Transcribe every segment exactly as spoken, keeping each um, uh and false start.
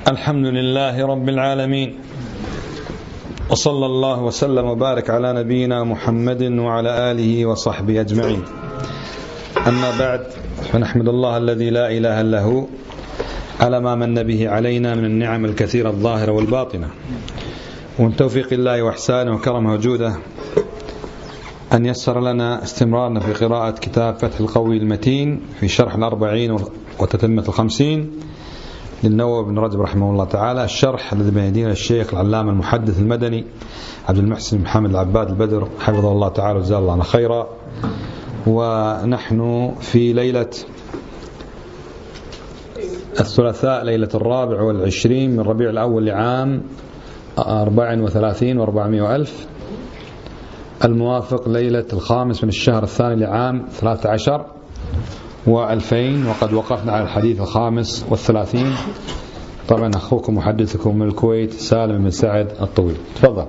الحمد لله رب العالمين، وصلى الله وسلم وبارك على نبينا محمد وعلى آله وصحبه أجمعين. أما بعد، فنحمد الله الذي لا إله إلا هو على ما من به علينا من النعم الكثيرة الظاهرة والباطنة، ومن توفيق الله وإحسانه وكرمه وجوده أن يسر لنا استمرارنا في قراءة كتاب فتح القوي المتين في شرح الأربعين وتتمة الخمسين للنووي بن رجب رحمه الله تعالى، الشرح الذي بين يدينا الشيخ العلامة المحدث المدني عبد المحسن محمد العباد البدر حفظه الله تعالى وجزاه الله خيرا. ونحن في ليلة الثلاثاء، ليلة الرابع والعشرين من ربيع الأول لعام أربع وثلاثين وأربعمائة وألف، الموافق ليلة الخامس من الشهر الثاني لعام ثلاثة عشر وألفين، وقد وقفنا على الحديث الخامس والثلاثين. طبعا أخوكم محدثكم من الكويت سالم بن سعد الطويل، تفضل.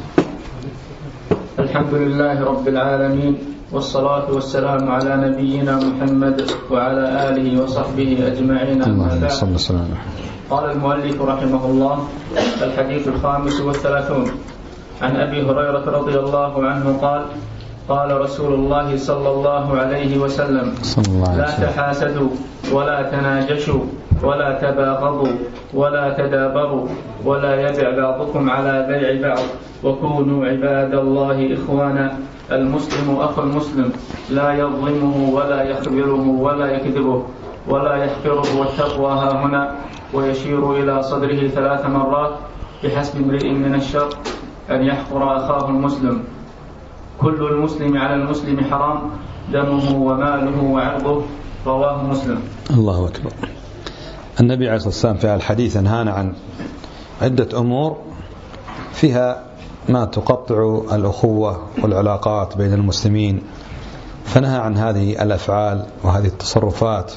الحمد لله رب العالمين، والصلاة والسلام على نبينا محمد وعلى آله وصحبه أجمعين. اللهم صل وسلم. قال المؤلف رحمه الله: الحديث الخامس والثلاثون عن أبي هريرة رضي الله عنه قال: قال رسول الله صلى الله عليه وسلم: لا تحاسدوا ولا تناجشوا ولا تباغضوا ولا تدابروا ولا يبع بعضكم على بيع بعض، وكونوا عباد الله إخوانا. المسلم أخو المسلم، لا يظلمه ولا يخذله ولا يكذبه ولا يحقره. والتقوى ها هنا، ويشير إلى صدره ثلاث مرات: بحسب امرئ من الشر أن يحقر أخاه المسلم. كل المسلم على المسلم حرام، دمه وماله وعرضه. رواه مسلم. الله أكبر. النبي عليه الصلاة والسلام في الحديث نهانا عن عدة أمور فيها ما تقطع الأخوة والعلاقات بين المسلمين، فنهى عن هذه الأفعال وهذه التصرفات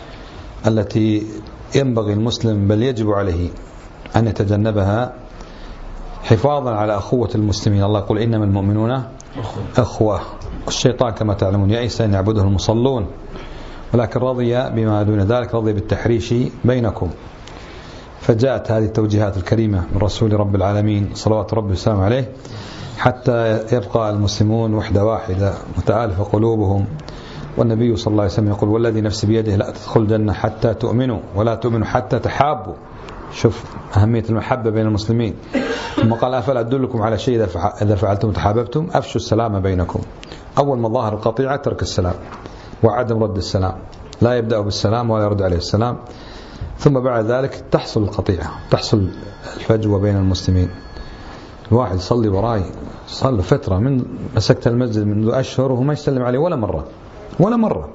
التي ينبغي المسلم بل يجب عليه أن يتجنبها حفاظا على أخوة المسلمين. الله يقول: إنما المؤمنون أخوة. والشيطان كما تعلمون يئس أن يعبده المصلون، ولكن رضي بما دون ذلك، رضي بالتحريش بينكم. فجاءت هذه التوجيهات الكريمة من رسول رب العالمين صلوات ربي وسلامه عليه، حتى يبقى المسلمون وحدة واحدة متآلفة قلوبهم. والنبي صلى الله عليه وسلم يقول: والذي نفس بيده لا تدخل الجنة حتى تؤمنوا ولا تؤمنوا حتى تحابوا. شوف أهمية المحبة بين المسلمين. ثم قال: أفلا أدلكم على شيء إذا فعلتم تحاببتم؟ أفشوا السلام بينكم. أول مظاهر القطيعة ترك السلام وعدم رد السلام، لا يبدأ بالسلام ولا يرد عليه السلام. ثم بعد ذلك تحصل القطيعة، تحصل الفجوة بين المسلمين. الواحد يصلي وراي، صلى فترة من مسكت المسجد منذ أشهر وهو ما يسلم عليه ولا مرة ولا مرة.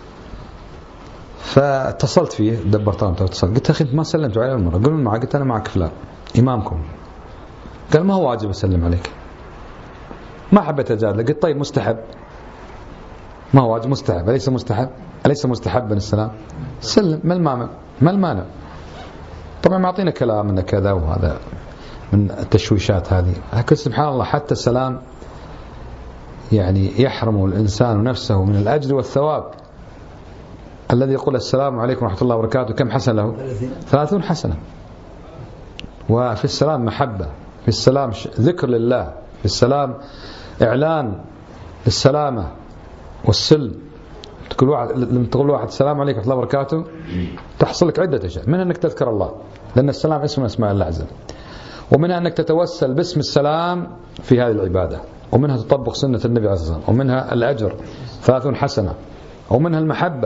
فاتصلت فيه، دبرت أنا اتصل، قلت: أخي ما سلمت عليه ولا مرة. قلت: معك؟ قلت: أنا معك فلان إمامكم. قال: ما هو واجب أسلم عليك. ما حبيت أجادله، قلت: طيب مستحب. ما هو واجب، مستحب. أليس مستحب؟ أليس مستحبا السلام؟ سلم، ما المانع؟ ما المانع؟ طبعا ما أعطينا كلام من كذا وهذا من التشويشات هذه. لكن سبحان الله حتى السلام يعني يحرم الإنسان نفسه من الأجر والثواب. الذي يقول السلام عليكم ورحمة الله وبركاته كم حسنة له؟ ثلاثون حسنة. وفي السلام محبة، في السلام ذكر لله، في السلام إعلان للسلامة والسلم. تقول واحد، لما تقول واحد السلام عليكم ورحمة الله وبركاته تحصل لك عدة أشياء، منها أنك تذكر الله، لأن السلام اسم من أسماء الله عز وجل، ومنها أنك تتوسل باسم السلام في هذه العبادة، ومنها تطبق سنة النبي عليه الصلاة والسلام، ومنها الأجر ثلاثون حسنة، ومنها المحبة.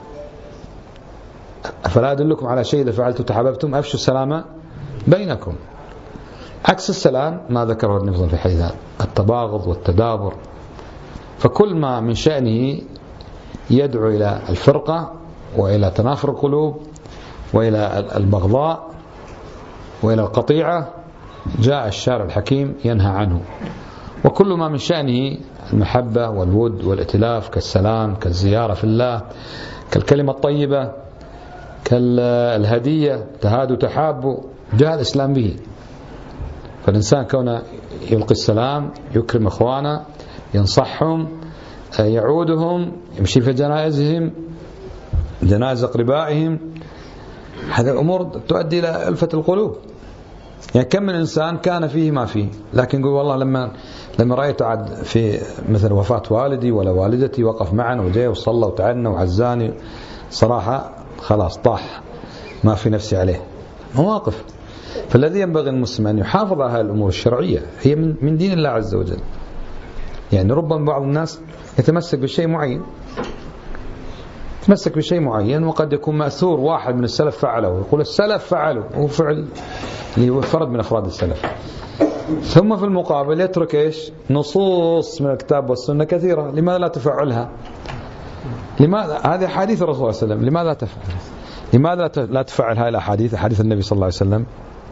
فلا أدلكم على شيء إذا فعلتم تحاببتم؟ أفشوا السلام بينكم. عكس السلام ما ذكره النبي في الحديث التباغض والتدابر. فكل ما من شأنه يدعو إلى الفرقة وإلى تنافر القلوب وإلى البغضاء وإلى القطيعة جاء الشارع الحكيم ينهى عنه. وكل ما من شأنه المحبة والود والائتلاف كالسلام، كالزيارة في الله، كالكلمة الطيبة، كالهدية، تهادوا تحابوا، جاء الإسلام به. فالإنسان كونه يلقي السلام، يكرم إخوانه، ينصحهم، يعودهم، يمشي في جنائزهم، جنائز أقربائهم، هذه الأمور تؤدي إلى ألفة القلوب. يعني كم من إنسان كان فيه ما فيه، لكن يقول والله لما لما رأيت عد في مثل وفاة والدي ولا والدتي وقف معنا وجاء وصلى وتعنى وعزاني، صراحة خلاص طاح ما في نفسي عليه. مواقف. فالذي ينبغي المسلم أن يحافظ على هذه الأمور الشرعية، هي من من دين الله عز وجل. يعني ربما بعض الناس يتمسك بشيء معين يتمسك بشيء معين وقد يكون مأثور واحد من السلف فعله، ويقول السلف فعله، هو فعل اللي هو فرد من أفراد السلف. ثم في المقابل يترك إيش؟ نصوص من الكتاب والسنة كثيرة. لماذا لا تفعلها؟ لماذا؟ هذه حديث الرسول صلى الله عليه وسلم، لماذا لا تفعل؟ لماذا لا تفعل هاي الأحاديث، حديث النبي صلى الله عليه وسلم؟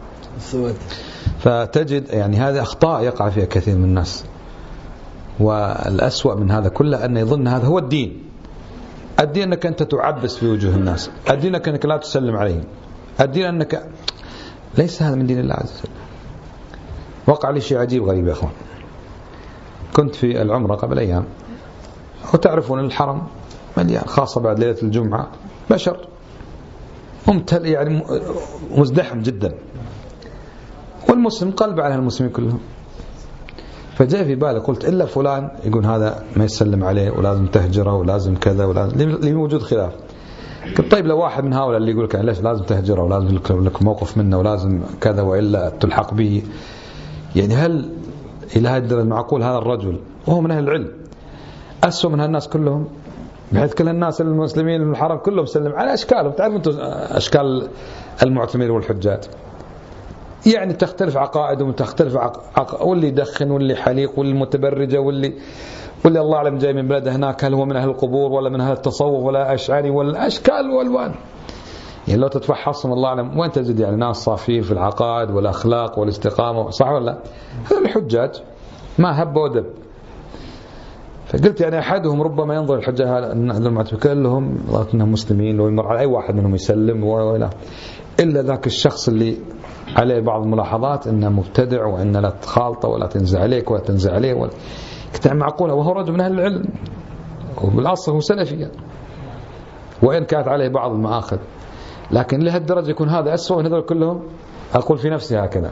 فتجد يعني هذه أخطاء يقع فيها كثير من الناس. والأسوأ من هذا كله أن يظن هذا هو الدين. الدين أنك أنت تعبس في وجوه الناس، الدين أنك لا تسلم عليهم، الدين أنك ليس هذا من دين الله عز وجل. وقع لي شيء عجيب غريب يا أخوان. كنت في العمرة قبل أيام، وتعرفون الحرم مليان، خاصة بعد ليلة الجمعة بشر ممتلئ يعني مزدحم جدا، والمسلم قلب على المسلمين كلهم. فجاء في بالي قلت إلا فلان يقول هذا ما يسلم عليه ولازم تهجره ولازم كذا ولازم اللي موجود خلاف. قلت طيب لو واحد من هؤلاء اللي يقول لك ليش لازم تهجره ولازم لك موقف منه ولازم كذا وإلا تلحق به، يعني هل إلى هذا الدرجة معقول هذا الرجل وهو من أهل العلم أسوأ من هالناس كلهم، بحيث كل الناس المسلمين من الحرم كلهم سلم على أشكالهم. تعرفوا أنتم أشكال المعتمرين والحجاج، يعني تختلف عقائدهم وتختلف عق... واللي يدخن واللي حليق واللي متبرجة واللي واللي الله أعلم جاي من بلده هناك، هل هو من أهل القبور ولا من أهل التصوف ولا أشعري ولا أشكال والوان. يعني لو تتفحصهم الله أعلم وين تجد يعني ناس صافين في العقائد والأخلاق والاستقامة، صح ولا؟ هذول الحجاج ما هب ودب. فقلت يعني أحدهم ربما ينظر الحجاج هذا كلهم انهم مسلمين ويمر على أي واحد منهم يسلم ولا إلا ذاك الشخص اللي عليه بعض الملاحظات انه مبتدع وان لا تخالطه ولا تنزع عليك ولا تنزع عليه ولا كتاب معقوله، وهو رجل من اهل العلم وبالاصل هو سلفي وان كانت عليه بعض المآخذ، لكن لهالدرجه يكون هذا اسوء من هذول كلهم. اقول في نفسي هكذا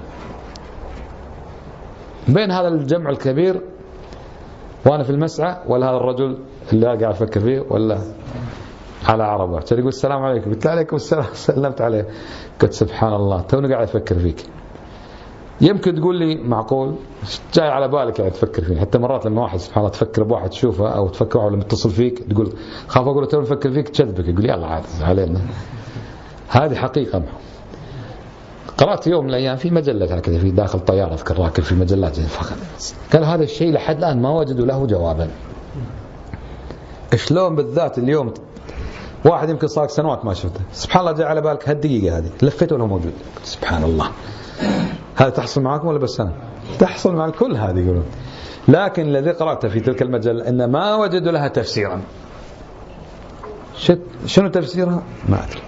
بين هذا الجمع الكبير وانا في المسعى ولا هذا الرجل اللي قاعد افكر فيه ولا على عربه كان يقول السلام عليكم، قلت عليكم السلام، سلمت عليه، قلت سبحان الله توني قاعد افكر فيك. يمكن تقول لي معقول جاي على بالك قاعد تفكر فيه. حتى مرات لما واحد سبحان الله تفكر بواحد تشوفه او تفكر ولا متصل فيك تقول خاف اقول له توني افكر فيك تشذبك، يقول يلا عاد علينا. هذه حقيقه. قرأت يوم من الأيام في مجلة هكذا في داخل طيارة أذكر راكب في مجلات فقط، قال هذا الشيء لحد الآن ما وجدوا له جوابا. شلون بالذات اليوم واحد يمكن صار سنوات ما شفته، سبحان الله جاء على بالك هالدقيقة هذه لفيته ولا موجود، سبحان الله. هذا تحصل معكم ولا بس أنا؟ تحصل مع الكل هذه يقولون. لكن الذي قرأته في تلك المجلة إن ما وجدوا لها تفسيرا. شنو تفسيرها؟ ما أدري.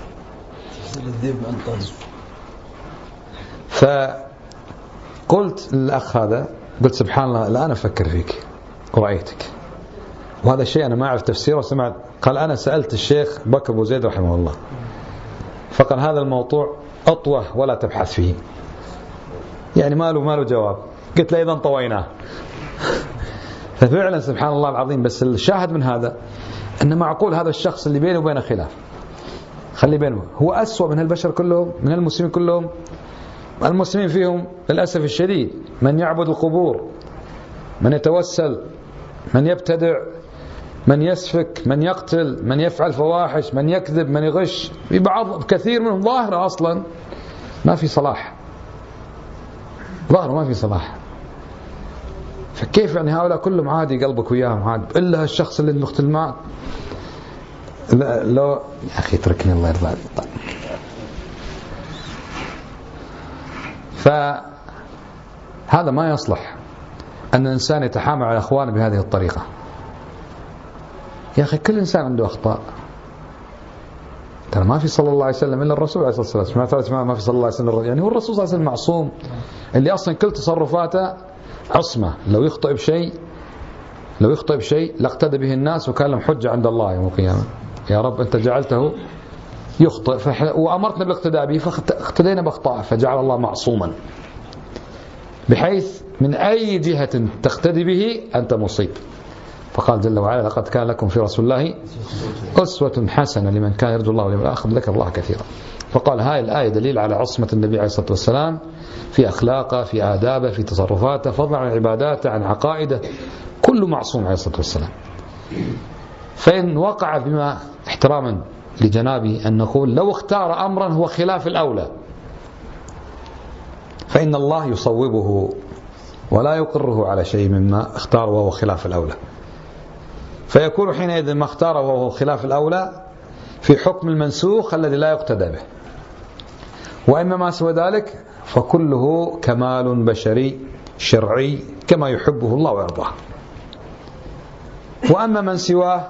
فقلت للأخ هذا قلت سبحان الله الآن أفكر فيك ورأيتك، وهذا الشيء أنا ما أعرف تفسيره. سمعت قال أنا سألت الشيخ بكر أبو زيد رحمه الله فقال هذا الموضوع أطوه ولا تبحث فيه، يعني ما له ما له جواب. قلت له إذا طويناه. ففعلا سبحان الله العظيم. بس الشاهد من هذا أن معقول هذا الشخص اللي بينه وبينه خلاف، خلي بينه، هو أسوأ من البشر كلهم، من المسلمين كلهم. المسلمين فيهم للأسف الشديد من يعبد القبور، من يتوسل، من يبتدع، من يسفك، من يقتل، من يفعل فواحش، من يكذب، من يغش. في بعض كثير منهم ظاهرة أصلا ما في صلاح، ظاهرة ما في صلاح. فكيف يعني هؤلاء كلهم عادي قلبك وياهم عادي، إلا الشخص اللي مختل معك لا لو يا أخي اتركني الله يرضى عليك. طيب. فهذا ما يصلح أن الإنسان يتحامل على أخوانه بهذه الطريقة. يا أخي كل إنسان عنده أخطاء، ترى ما في صلى الله عليه وسلم إلا الرسول عليه الصلاة والسلام، ما في صلى الله عليه وسلم يعني هو الرسول صلى الله عليه وسلم معصوم اللي أصلا كل تصرفاته عصمة. لو يخطئ بشيء لو يخطئ بشيء لاقتدى به الناس وكان لهم حجة عند الله يوم القيامة. يا رب أنت جعلته يخطئ وأمرتنا بالاقتداء به فاقتدينا بأخطاءه، فجعل الله معصوما بحيث من أي جهة تقتدي به أنت مصيب. فقال جل وعلا لقد كان لكم في رسول الله أسوة حسنة لمن كان يرجو الله واليوم الآخر ذكر الله كثيرا. فقال هاي الآية دليل على عصمة النبي عليه الصلاة والسلام في أخلاقه، في آدابه، في تصرفاته، فضلا عن عباداته، عن عقائده، كل معصوم عليه الصلاة والسلام. فإن وقع بما احتراما لجنابه أن نقول لو اختار أمرا هو خلاف الأولى فإن الله يصوبه ولا يقره على شيء مما اختار وهو خلاف الأولى، فيكون حينئذ ما اختاره وهو خلاف الأولى في حكم المنسوخ الذي لا يقتدى به. وإما ما سوى ذلك فكله كمال بشري شرعي كما يحبه الله ويرضاه. وأما من سواه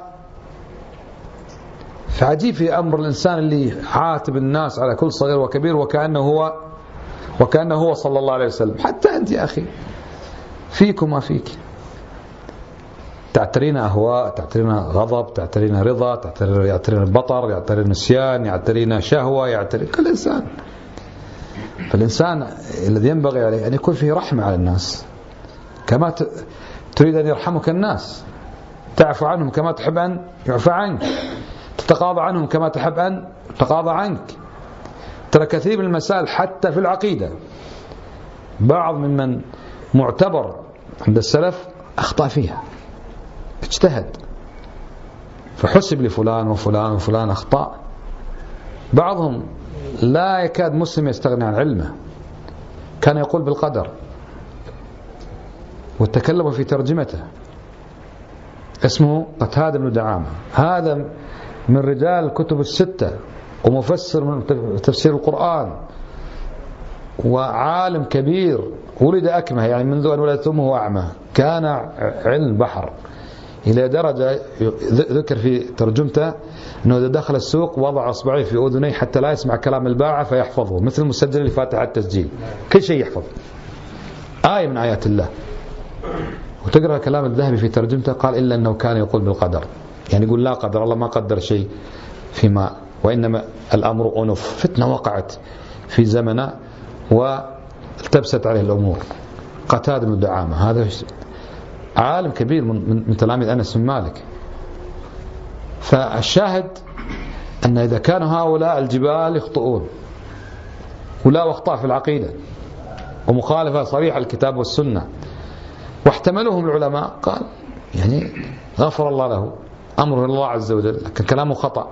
فعجيب في أمر الإنسان اللي عاتب الناس على كل صغير وكبير وكأنه هو وكأنه هو صلى الله عليه وسلم. حتى أنت يا أخي فيك وما فيك، تعترين أهواء، تعترين غضب، تعترين رضا، يعترين بطر، يعترين نسيان، يعترين شهوة، يعترين كل إنسان. فالإنسان الذي ينبغي عليه أن يكون فيه رحمة على الناس كما تريد أن يرحمك الناس، تعفو عنهم كما تحب أن يعفى عنك، تتقاضى عنهم كما تحب أن تقاضى عنك. ترى كثير من المسائل حتى في العقيدة بعض ممن معتبر عند السلف أخطأ فيها، اجتهد فحسب لفلان وفلان وفلان أخطاء. بعضهم لا يكاد مسلم يستغني عن علمه، كان يقول بالقدر وتكلم في ترجمته، اسمه قتادة بن دعامة، هذا من رجال الكتب الستة ومفسر من تفسير القرآن وعالم كبير، ولد أكمه يعني منذ أن ولدت أمه أعمى، كان علم بحر إلى درجة ذكر في ترجمته أنه إذا دخل السوق وضع أصبعيه في أذنيه حتى لا يسمع كلام الباعة فيحفظه، مثل المسجل اللي فاتح على التسجيل، كل شيء يحفظ، آية من آيات الله. وتقرأ كلام الذهبي في ترجمته قال إلا أنه كان يقول بالقدر، يعني يقول لا قدر الله ما قدر شيء فيما، وإنما الأمر أنف، فتنة وقعت في زمنه والتبست عليه الأمور. قتادة بن دعامة هذا عالم كبير من, من تلاميذ أنس بن مالك. فالشاهد أن إذا كانوا هؤلاء الجبال يخطئون ولا أخطاء في العقيدة ومخالفة صريحة الكتاب والسنة واحتملهم العلماء، قال يعني غفر الله له، أمره الله عز وجل، لكن كلامه خطأ.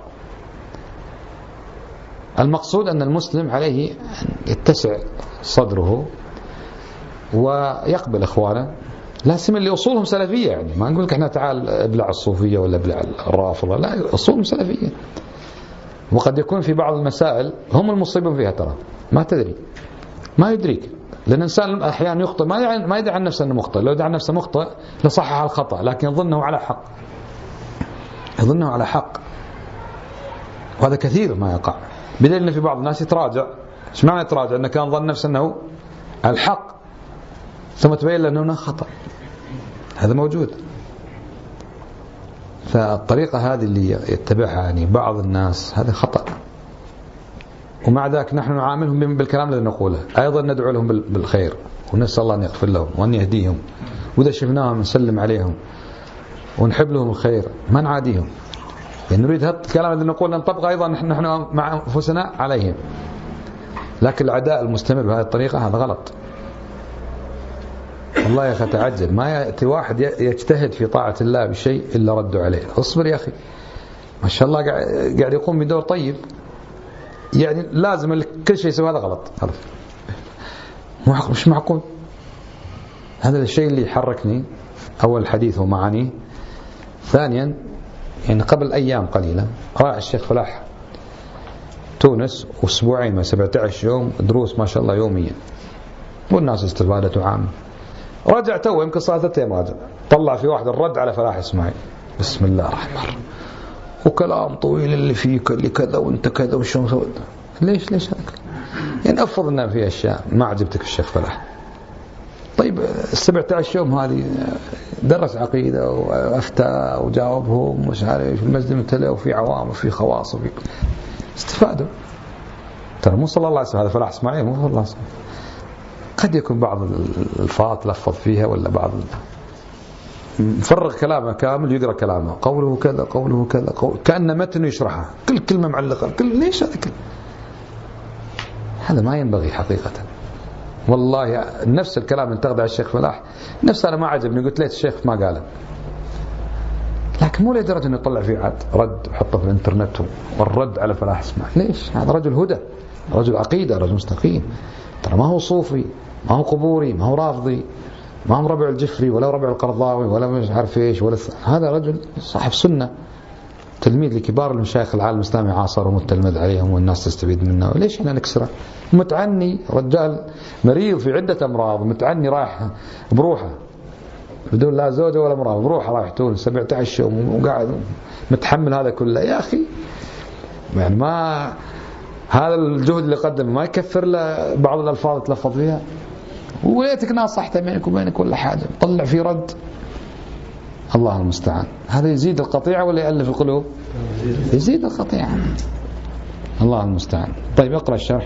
المقصود أن المسلم عليه أن يتسع صدره ويقبل إخوانه، لا سيما اللي أصولهم سلفية، يعني ما نقول لك احنا تعال ابلع الصوفية ولا ابلع الرافضة، لا، أصولهم سلفية. وقد يكون في بعض المسائل هم المصيبون فيها، ترى ما تدري، ما يدريك، لأن الإنسان أحيانا يخطئ ما يدعي ما يدعي عن نفسه أنه مخطئ، لو يدعي عن نفسه مخطئ لصحح الخطأ، لكن يظنه على حق، يظنه على حق، وهذا كثير ما يقع، بدليل أن في بعض الناس يتراجع. ايش معنى يتراجع؟ أنه كان ظن نفسه أنه على الحق ثم تبين له أنه خطأ، هذا موجود. فالطريقة هذه اللي يتبعها يعني بعض الناس هذا خطأ، ومع ذلك نحن نعاملهم بالكلام الذي نقوله، أيضا ندعو لهم بالخير ونسأل الله أن يغفر لهم وأن يهديهم، وإذا شفناهم نسلم عليهم ونحب لهم الخير، ما نعاديهم، يعني نريد هذا الكلام الذي نقول نطبق أيضا نحن مع أنفسنا عليهم. لكن العداء المستمر بهذه الطريقة هذا غلط. والله يا أخي تعجب، ما يأتي واحد يجتهد في طاعة الله بشيء إلا ردوا عليه. اصبر يا أخي، ما شاء الله قاعد يقوم بدور طيب، يعني لازم كل شيء يسوي هذا غلط، خلاص مش معقول. هذا الشيء اللي يحركني، أول حديث ومعانيه. ثانيا يعني قبل أيام قليلة راح الشيخ فلاح تونس أسبوعين ما سبعة عشر يوم دروس ما شاء الله يوميا، والناس استفادته عامة. رجع تو يمكن صار ثلاثة أيام راجع، طلع في واحد الرد على فلاح إسماعيل، بسم الله الرحمن الرحيم، وكلام طويل اللي فيك اللي كذا وانت كذا وشون سويت. ليش ليش هذا؟ يعني أفضل لنا في أشياء ما عجبتك الشيخ فلاح. طيب السبعة عشر يوم هذه درس عقيدة وأفتى وجاوبهم مش عارف في المسجد متلأ وفي عوام وفي خواص وفي استفادوا. ترى مو صلى الله عليه وسلم هذا فلاح إسماعيل، مو صلى الله عليه وسلم. قد يكون بعض الألفاظ لفظ فيها، ولا بعض مفرغ كلامه كامل يقرأ كلامه، قوله كذا قوله كذا قول، كأن متن يشرحه، كل كلمة معلقة، كل ليش هذا كل هذا ما ينبغي حقيقة. والله نفس الكلام اللي انتقد على الشيخ فلاح نفس أنا ما عجبني، قلت ليت الشيخ ما قاله، لكن مو لدرجة انه يطلع فيه عاد رد وحطه في الانترنت والرد على فلاح إسماعيل. ليش؟ هذا رجل هدى، رجل عقيدة، رجل مستقيم، ترى ما هو صوفي، ما هو قبوري، ما هو رافضي، ما هو ربع الجفري ولا ربع القرضاوي ولا مش عارف ايش ولا س... هذا رجل صاحب سنة، تلميذ لكبار المشايخ العالم الإسلامي عاصر ومتلمذ عليهم والناس تستفيد منه. ليش احنا نكسره؟ متعني رجال مريض في عدة أمراض، متعني رايح بروحه بدون لا زوجة ولا امرأة، بروحه رايح تونس سبعة عشر يوم وقاعد متحمل هذا كله. يا أخي يعني ما هذا الجهد اللي قدمه ما يكفر له بعض الألفاظ تلفظ فيها؟ ويتك ناصحته بينك وبينك ولا حاجة، طلع في رد. الله المستعان. هذا يزيد القطيعة ولا يألف القلوب؟ يزيد القطيعة. الله المستعان. طيب اقرأ الشرح.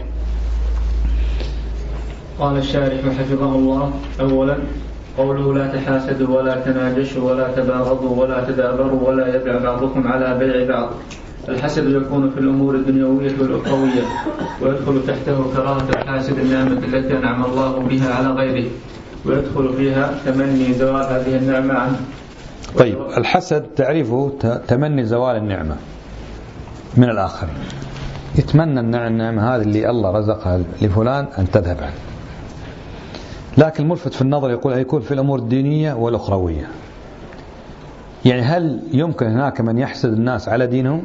قال الشارح حفظه الله: أولا قوله لا تحاسدوا ولا تناجشوا ولا تباغضوا ولا تدابروا ولا يبيع بعضكم على بيع بعض. الحسد يكون في الأمور الدنيوية والأخروية، ويدخل تحته كراهة الحاسد النعمة التي أنعم الله بها على غيره، ويدخل فيها تمني زوال هذه النعمة عنه. طيب الحسد تعريفه تمني زوال النعمة من الآخرين، يتمنى النعمة هذه اللي الله رزقها لفلان أن تذهب عنه. لكن الملفت في النظر يقول هيكون في الأمور الدينية والأخروية. يعني هل يمكن هناك من يحسد الناس على دينهم؟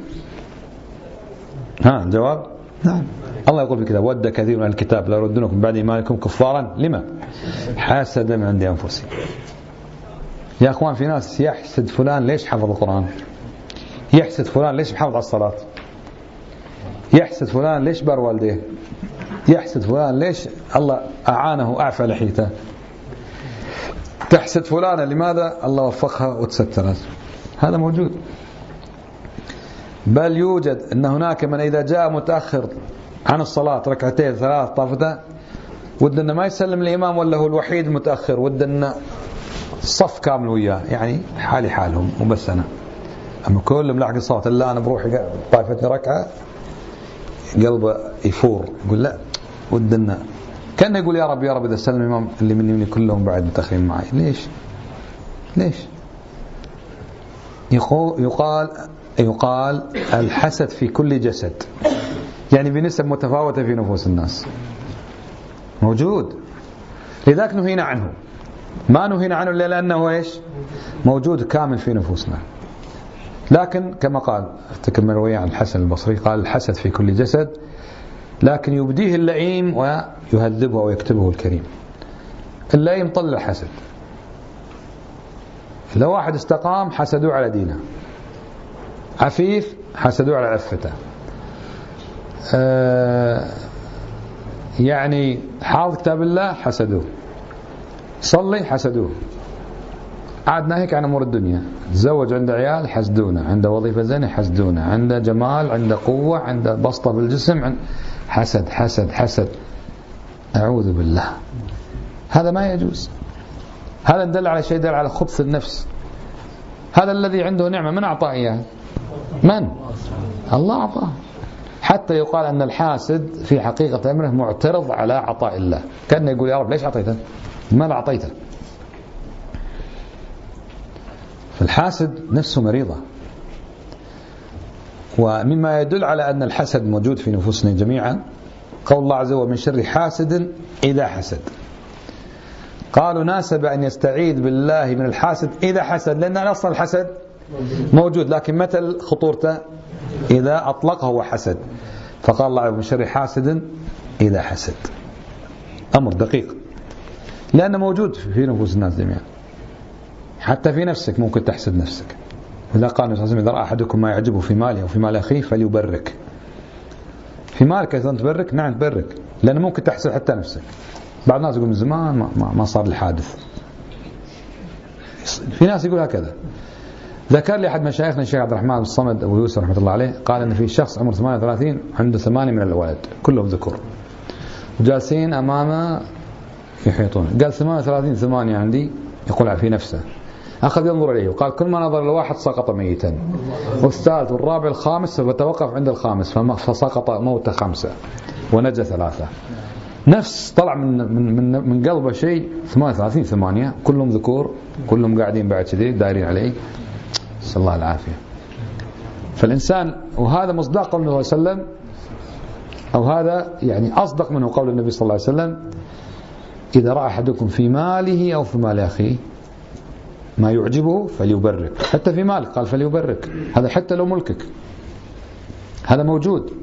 ها الجواب نعم. الله يقول في كتاب: ود كثير من الكتاب لا يردونكم بعد إيمانكم كفارا لما حسد من عند أنفسهم. يا أخوان في ناس يحسد فلان ليش حفظ القرآن، يحسد فلان ليش محافظ على الصلاة، يحسد فلان ليش بر والديه، يحسد فلان ليش الله أعانه أعفى لحيته، تحسد فلانة لماذا الله وفقها وتسترت. هذا موجود. بل يوجد أن هناك من إذا جاء متأخر عن الصلاة ركعتين ثلاث طافته ودنا ما يسلم الإمام ولا هو الوحيد متأخر، ودنا صف كامل وياه، يعني حالي حالهم وبس أنا. أما كلهم لحق الصلاة إلا أنا بروحي طافتني ركعة قلبه يفور، يقول لا ودنا، كان يقول يا رب يا رب إذا سلم الإمام اللي مني مني كلهم بعد متأخرين معي. ليش ليش يقال يقال الحسد في كل جسد، يعني بنسب متفاوتة في نفوس الناس موجود، لذلك نهينا عنه. ما نهينا عنه إلا لأنه إيش موجود كامل في نفوسنا. لكن كما قال افتكر مروي عن الحسن البصري قال الحسد في كل جسد، لكن يبديه اللئيم ويهذبه ويكتبه الكريم. اللئيم طلع حسد، لو واحد استقام حسدوه على دينه، عفيف حسدوه على عفته، آه يعني حافظ كتاب الله حسدوه، صلي حسدوه، عاد ناهيك عن أمور الدنيا، تزوج عنده عيال حسدونه، عنده وظيفة زينة حسدونه، عنده جمال، عنده قوة، عنده بسطة بالجسم، عند حسد حسد حسد. أعوذ بالله، هذا ما يجوز. هذا دل على شيء، دل على خبث النفس. هذا الذي عنده نعمة من أعطاه إياه؟ من؟ الله أعطاه. حتى يقال أن الحاسد في حقيقة أمره معترض على عطاء الله، كان يقول يا رب ليش أعطيته؟ ما أعطيته. فالحاسد نفسه مريضة. ومما يدل على أن الحسد موجود في نفوسنا جميعا قول الله عز وجل: من شر حاسد إذا حسد. قالوا ناسب أن يستعيذ بالله من الحاسد إذا حسد، لأن أصلا الحسد موجود، لكن متى خطورته؟ إذا أطلقه هو حسد. فقال الله من شر حاسد إذا حسد. أمر دقيق، لأنه موجود في نفوس الناس جميعا، حتى في نفسك ممكن تحسد نفسك. إذا قال النبي صلى الله عليه وسلم: إذا رأى أحدكم ما يعجبه في ماله وفي مال أخيه فليبرك. في مالك إذا تبرك، نعم تبرك، لأنه ممكن تحسد حتى نفسك. بعض الناس يقول من زمان ما, ما صار الحادث، في ناس يقول هكذا. ذكر لي أحد مشايخنا الشيخ عبد الرحمن بن الصمد أبو يوسف رحمة الله عليه، قال أن في شخص عمره ثمانية وثلاثين عنده ثمانية من الولد كلهم ذكور جالسين أمامه يحيطون. قال ثمانية وثلاثين ثمانية عندي، يقول في نفسه. أخذ ينظر إليه وقال كل ما نظر لواحد سقط ميتا، والثالث والرابع الخامس فتوقف عند الخامس فسقط موت خمسة ونجى ثلاثة. نفس طلع من من من, من قلبه شيء. ثمانية وثلاثين ثمانية كلهم ذكور، كلهم قاعدين بعد كذي دايرين عليه، نسأل الله العافية. فالإنسان، وهذا مصداق قول النبي صلى الله عليه وسلم، أو هذا يعني أصدق منه قول النبي صلى الله عليه وسلم: إذا رأى أحدكم في ماله أو في مال أخيه ما يعجبه فليبرك. حتى في مالك قال فليبرك، هذا حتى لو ملكك هذا موجود.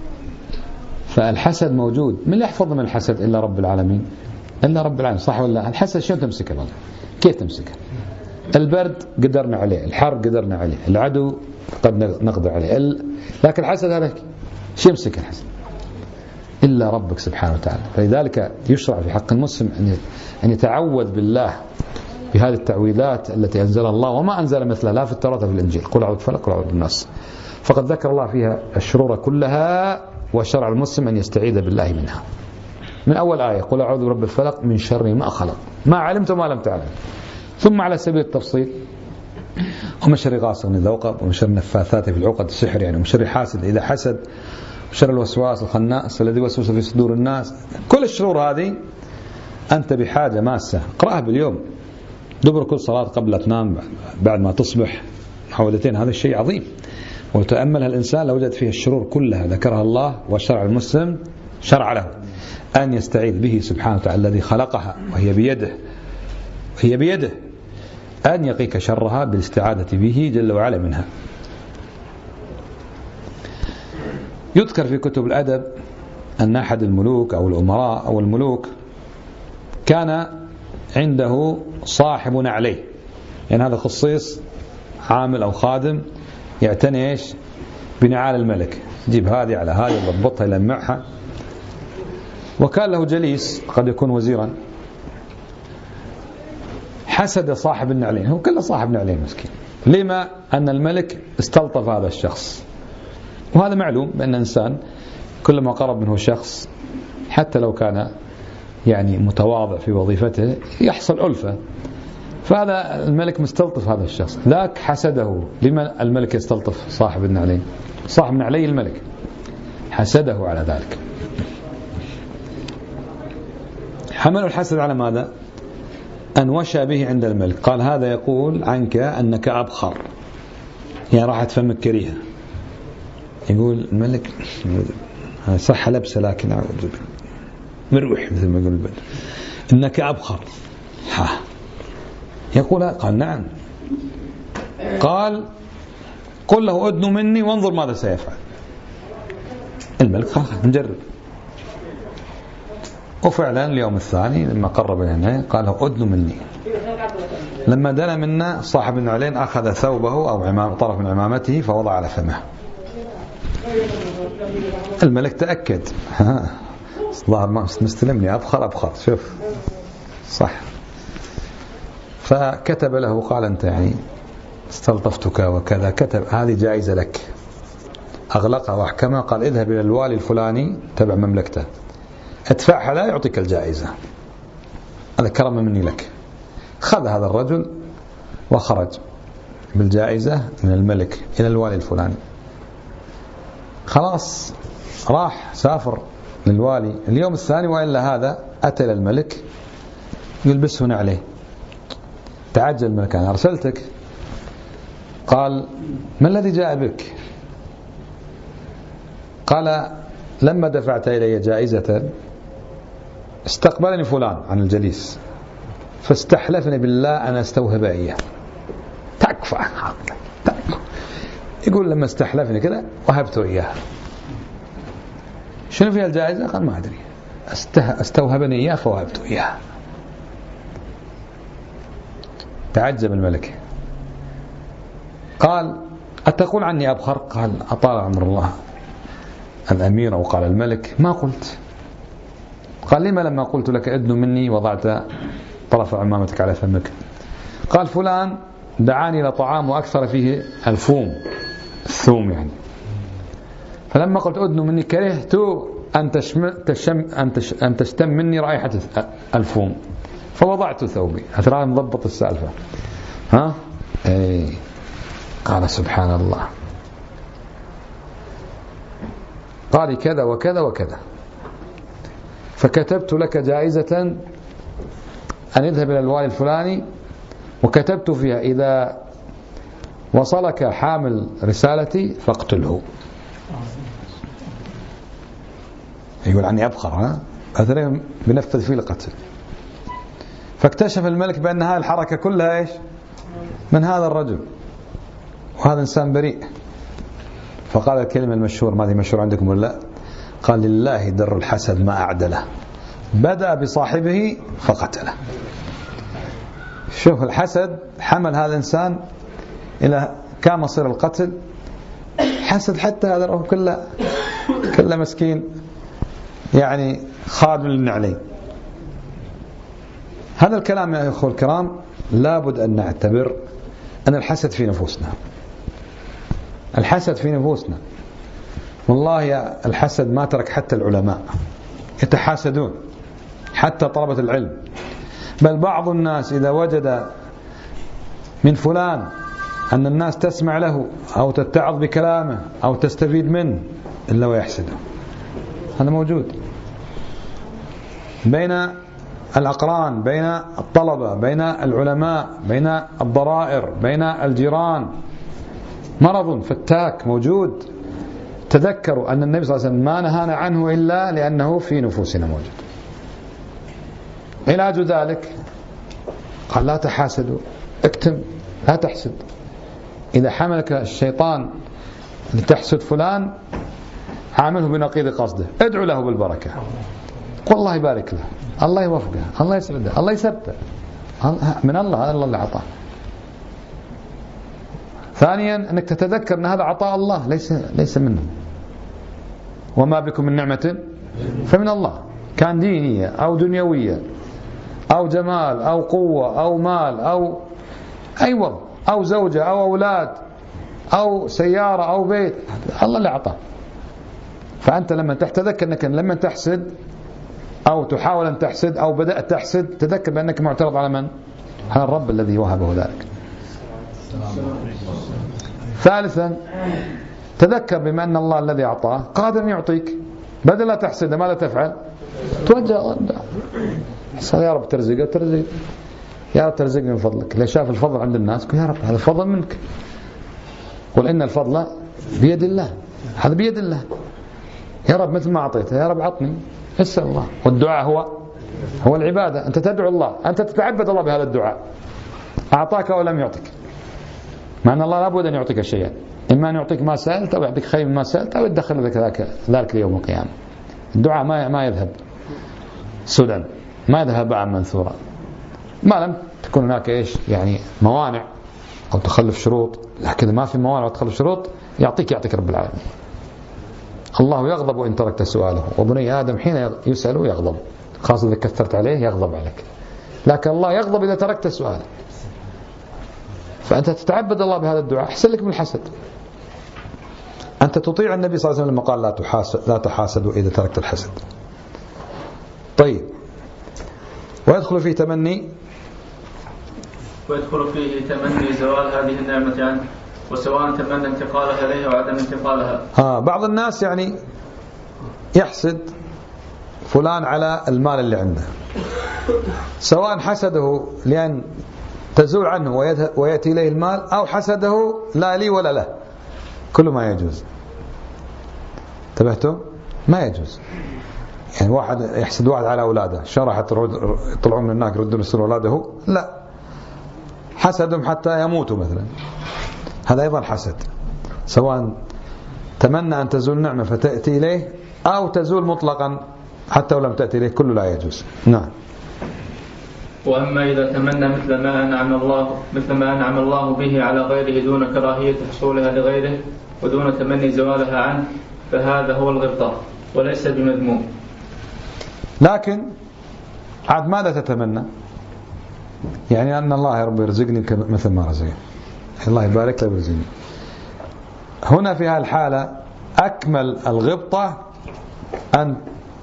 فالحسد موجود. من اللي يحفظ من الحسد إلا رب العالمين؟ إلا رب العالمين، صح ولا لا؟ الحسد شو تمسكه والله؟ كيف تمسكه؟ البرد قدرنا عليه، الحر قدرنا عليه، العدو قد نقدر عليه، ال... لكن الحسد هذا شو يمسك الحسد؟ إلا ربك سبحانه وتعالى. فلذلك يشرع في حق المسلم أن يتعوذ بالله بهذه التعويذات التي أنزلها الله وما أنزل مثلها لا في التوراة وفي الإنجيل. قل أعوذ بالفلق قل أعوذ بالناس. فقد ذكر الله فيها الشرور كلها، وشرع المسلم أن يستعيذ بالله منها. من أول آية قل أعوذ برب الفلق من شر ما خلق، ما علمت وما لم تعلم. ثم على سبيل التفصيل: ومن شر غاسق إذا وقب، ومن شر النفاثات في العقد، السحر يعني، ومن شر حاسد إذا حسد، ومن شر الوسواس الخناس الذي يوسوس في صدور الناس. كل الشرور هذه أنت بحاجة ماسة، اقرأها باليوم دبر كل صلاة قبل تنام، بعد ما تصبح، محاولتين. هذا الشيء عظيم، وتأملها الإنسان لوجد فيها الشرور كلها ذكرها الله، وشرع المسلم شرع له أن يستعيذ به سبحانه وتعالى الذي خلقها وهي بيده، وهي بيده أن يقيك شرها بالاستعاذة به جل وعلا منها. يذكر في كتب الأدب أن أحد الملوك أو الأمراء أو الملوك كان عنده صاحب نعليه، يعني هذا خصيص عامل أو خادم يعتني إيش بنعال الملك، يجيب هذه على هذه يضبطها يلمعها. وكان له جليس قد يكون وزيرا، حسد صاحب النعلين، هو كله صاحب نعلين مسكين. لما؟ أن الملك استلطف هذا الشخص، وهذا معلوم بأن الإنسان كلما قرب منه شخص حتى لو كان يعني متواضع في وظيفته يحصل ألفة. فهذا الملك مستلطف هذا الشخص، ذاك حسده. لما الملك يستلطف صاحب النعلين؟ صاحب نعلي الملك حسده على ذلك. حملوا الحسد على ماذا؟ أن وشى به عند الملك، قال هذا يقول عنك أنك أبخر، يعني راحت فمك كريهة. يقول الملك صح لبسه لكن أعوذ بالله مروح مثل ما يقول البدر، إنك أبخر. ها يقول قال نعم. قال قل له أدن مني وانظر ماذا سيفعل. الملك خلاص نجرب. وفعلا اليوم الثاني لما قرب العينين قال له أدن مني. لما دنا منا صاحب النعلين أخذ ثوبه أو عمام طرف من عمامته فوضع على فمه. الملك تأكد ها ظهر ما مستلمني أبخر أبخر، شوف صح. فكتب له قال أنت يعني استلطفتك وكذا، كتب هذه جائزة لك. أغلقها وأحكمها، قال اذهب إلى الوالي الفلاني تبع مملكته ادفعها لا يعطيك الجائزة، هذا كرم مني لك. خذ هذا الرجل وخرج بالجائزة من الملك إلى الوالي الفلاني. خلاص راح سافر للوالي اليوم الثاني، وإلا هذا أتى إلى الملك يلبسه نعليه. تعجل الملك أنا أرسلتك. قال ما الذي جاء بك؟ قال لما دفعت إلي جائزة استقبلني فلان عن الجليس فاستحلفني بالله أنا استوهب إياه. تكفى تكفى. يقول لما استحلفني كذا وهبته إياه. شنو فيها الجائزة؟ قال ما أدري، استوهبني إياه فوهبته إياه. تعجب الملك. قال أتقول عني أبخر؟ قال أطال عمر الله الأمير أو قال الملك ما قلت. قال لما لما قلت لك أدن مني وضعت طرف عمامتك على فمك؟ قال فلان دعاني إلى طعام وأكثر فيه الفوم، الثوم يعني. فلما قلت أدنو مني كرهت أن تشم تشم أن, تش أن تشتم مني رائحة الفوم فوضعت ثوبي. أترى مضبط السالفة. ها أي قال سبحان الله، قال كذا وكذا وكذا، فكتبت لك جائزة أن يذهب إلى الوالي الفلاني، وكتبت فيها إذا وصلك حامل رسالتي فاقتله. يقول عني أبخر، ها أثرهم بنفذ فيه القتل. فاكتشف الملك بأن هذه الحركة كلها إيش من هذا الرجل، وهذا إنسان بريء. فقال الكلمة المشهور، ما هي مشهور عندكم ولا؟ قال لله در الحسد ما أعدله، بدأ بصاحبه فقتله. شوف الحسد حمل هذا الإنسان إلى كان مصير القتل. حسد حتى هذا الرجل كله كله مسكين يعني خادم للنعلين. هذا الكلام يا أخوة الكرام لابد أن نعتبر أن الحسد في نفوسنا، الحسد في نفوسنا. والله يا الحسد ما ترك حتى العلماء يتحاسدون، حتى طلبة العلم. بل بعض الناس إذا وجد من فلان أن الناس تسمع له أو تتعظ بكلامه أو تستفيد منه إلا ويحسده. هذا موجود بين الأقران، بين الطلبة، بين العلماء، بين الضرائر، بين الجيران. مرض فتاك موجود. تذكروا أن النبي صلى الله عليه وسلم ما نهانا عنه إلا لأنه في نفوسنا موجود. علاج ذلك قال لا تحاسدوا، اكتم، لا تحسد. إذا حملك الشيطان لتحسد فلان عامله بنقيض قصده، ادعو له بالبركة، والله يبارك له، الله يوفقه، الله يسعده، الله يثبته، من الله، هذا الله اللي عطاه. ثانيا أنك تتذكر أن هذا عطاء الله ليس ليس منه، وما بكم من نعمة فمن الله، كان دينية أو دنيوية أو جمال أو قوة أو مال أو أي وضع أو زوجة أو أولاد أو سيارة أو بيت، الله اللي عطاه. فأنت لما تتذكر أنك لما تحسد أو تحاول أن تحسد أو بدأت تحسد، تذكر بأنك معترض على من؟ على الرب الذي وهبه ذلك. ثالثا تذكر بما أن الله الذي أعطاه قادر يعطيك، بدل لا تحسد ماذا تفعل؟ توجه يا رب ترزقه، ترزق يا رب ترزقني من فضلك. لو شاف الفضل عند الناس قل يا رب هذا فضل منك، قل إن الفضل بيد الله، هذا بيد الله. يا رب مثل ما أعطيته يا رب عطني، اسأل الله. والدعاء هو هو العبادة، أنت تدعو الله، أنت تتعبد الله بهذا الدعاء. أعطاك أو لم يعطيك، مع أن الله لابد أن يعطيك شيئا، إما أن يعطيك ما سألت أو يعطيك خير مما سألت أو يدخل لك ذلك ذلك يوم القيامة. الدعاء ما ما يذهب سدى، ما يذهب عن منثورا، ما لم تكون هناك إيش يعني موانع أو تخلف شروط. لكن ما في موانع أو تخلف شروط، يعطيك يعطيك رب العالمين. الله يغضب إن تركت سؤاله، وبني آدم حين يسأل يغضب، خاصة إذا كثرت عليه يغضب عليك، لكن الله يغضب إذا تركت سؤاله. فأنت تتعبد الله بهذا الدعاء، أحسن لك من الحسد. أنت تطيع النبي صلى الله عليه وسلم لما قال لا تحاسد لا تحاسدوا إذا تركت الحسد. طيب، ويدخل فيه تمني ويدخل فيه تمني زوال هذه النعمة عنه، وسواء تمنى انتقالها إليه وعدم انتقالها. آه بعض الناس يعني يحسد فلان على المال اللي عنده، سواء حسده لأن تزول عنه ويأتي إليه المال، أو حسده لا لي ولا له، كل ما يجوز. انتبهتوا؟ ما يجوز. يعني واحد يحسد واحد على أولاده، شرح يطلعون من هناك يردون السر أولاده، لا، حسدهم حتى يموتوا مثلا، هذا أيضا حسد. سواء تمنى أن تزول نعمة فتأتي إليه أو تزول مطلقا حتى ولم تأتي إليه، كله لا يجوز. نعم. وأما إذا تمنى مثل ما أنعم الله مثل ما أنعم الله به على غيره دون كراهية حصولها لغيره ودون تمني زوالها عنه، فهذا هو الغبطة وليس بمذموم. لكن عاد ماذا تتمنى؟ يعني أن الله يا رب يرزقني مثل ما رزقه، الله يبارك له ويرزقني. هنا في هذه الحالة أكمل الغبطة أن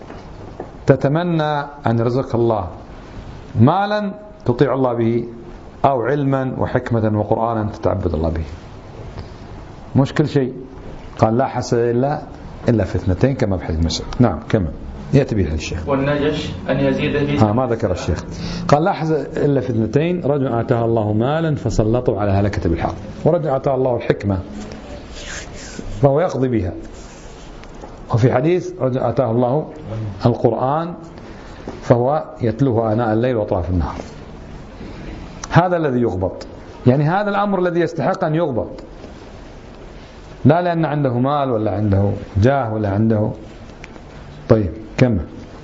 تتمنى أن يرزقك الله مالا تطيع الله به، أو علما وحكمة وقرآنا تتعبد الله به. مش كل شيء. قال لا حسد إلا إلا في اثنتين كما بحديث مسعود. نعم كما يأتي به الشيخ. والنجش أن يزيد فيه. ها ما ذكر الشيخ. قال لا حسد إلا في اثنتين: رجل آتاه الله مالا فسلطه على هلكة بالحق، ورجل آتاه الله الحكمة فهو يقضي بها. وفي حديث: رجل آتاه الله القرآن فهو يتلوه آناء الليل وأطراف النهار. هذا الذي يغبط، يعني هذا الأمر الذي يستحق أن يغبط، لا لأن عنده مال ولا عنده جاه ولا عنده. طيب كمل.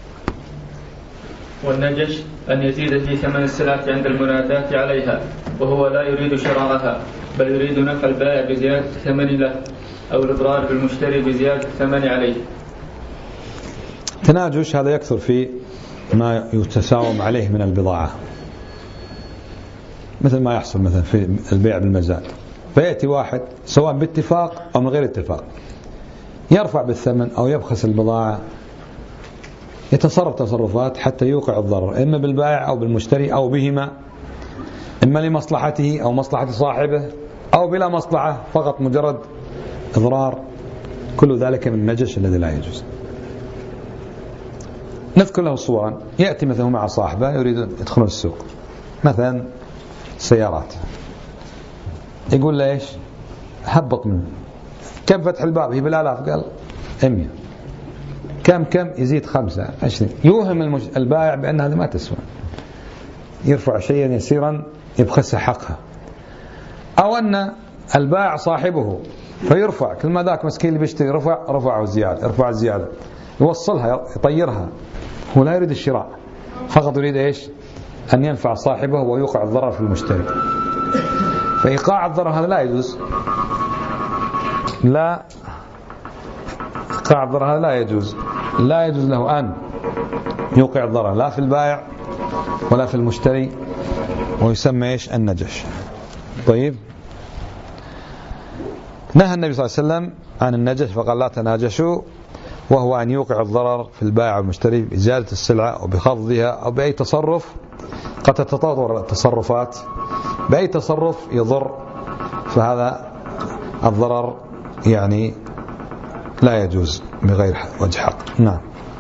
والنجش أن يزيد في ثمن السلعة عند المناداة عليها، وهو لا يريد شراءها بل يريد نفع البائع بزيادة الثمن له، أو الإضرار بالمشتري بزيادة الثمن عليه. تناجش هذا يكثر في ما يتساوم عليه من البضاعة، مثل ما يحصل مثلا في البيع بالمزاد، فيأتي واحد سواء باتفاق أو من غير اتفاق يرفع بالثمن أو يبخس البضاعة، يتصرف تصرفات حتى يوقع الضرر إما بالبائع أو بالمشتري أو بهما، إما لمصلحته أو مصلحة صاحبه أو بلا مصلحة، فقط مجرد إضرار. كل ذلك من النجش الذي لا يجوز. نذكر له صورا. يأتي مثلا مع صاحبه يريد يدخلون السوق، مثلا سيارات، يقول له إيش؟ هبط منه. كم فتح الباب؟ هي بالآلاف. قال مية. كم كم؟ يزيد خمسة عشرين. يوهم المش... البائع بأن هذا ما تسوى، يرفع شيئا يسيرا يبخس حقها. أو أن البائع صاحبه فيرفع، كل ما ذاك مسكين اللي بيشتري رفع رفعه زيادة، رفع زيادة، يوصلها يطيرها. هو لا يريد الشراء، فقط يريد إيش؟ أن ينفع صاحبه ويوقع الضرر في المشتري. فإيقاع الضرر هذا لا يجوز. لا إيقاع الضرر هذا لا يجوز. لا يجوز له أن يوقع الضرر لا في البائع ولا في المشتري، ويسمى إيش؟ النجش. طيب، نهى النبي صلى الله عليه وسلم عن النجش فقال: لا تناجشوا، وهو أن يوقع الضرر في البائع والمشتري بإزالة السلعة أو بخفضها أو بأي تصرف. قد تتطور التصرفات بأي تصرف يضر، فهذا الضرر يعني لا يجوز بغير وجه حق. نعم.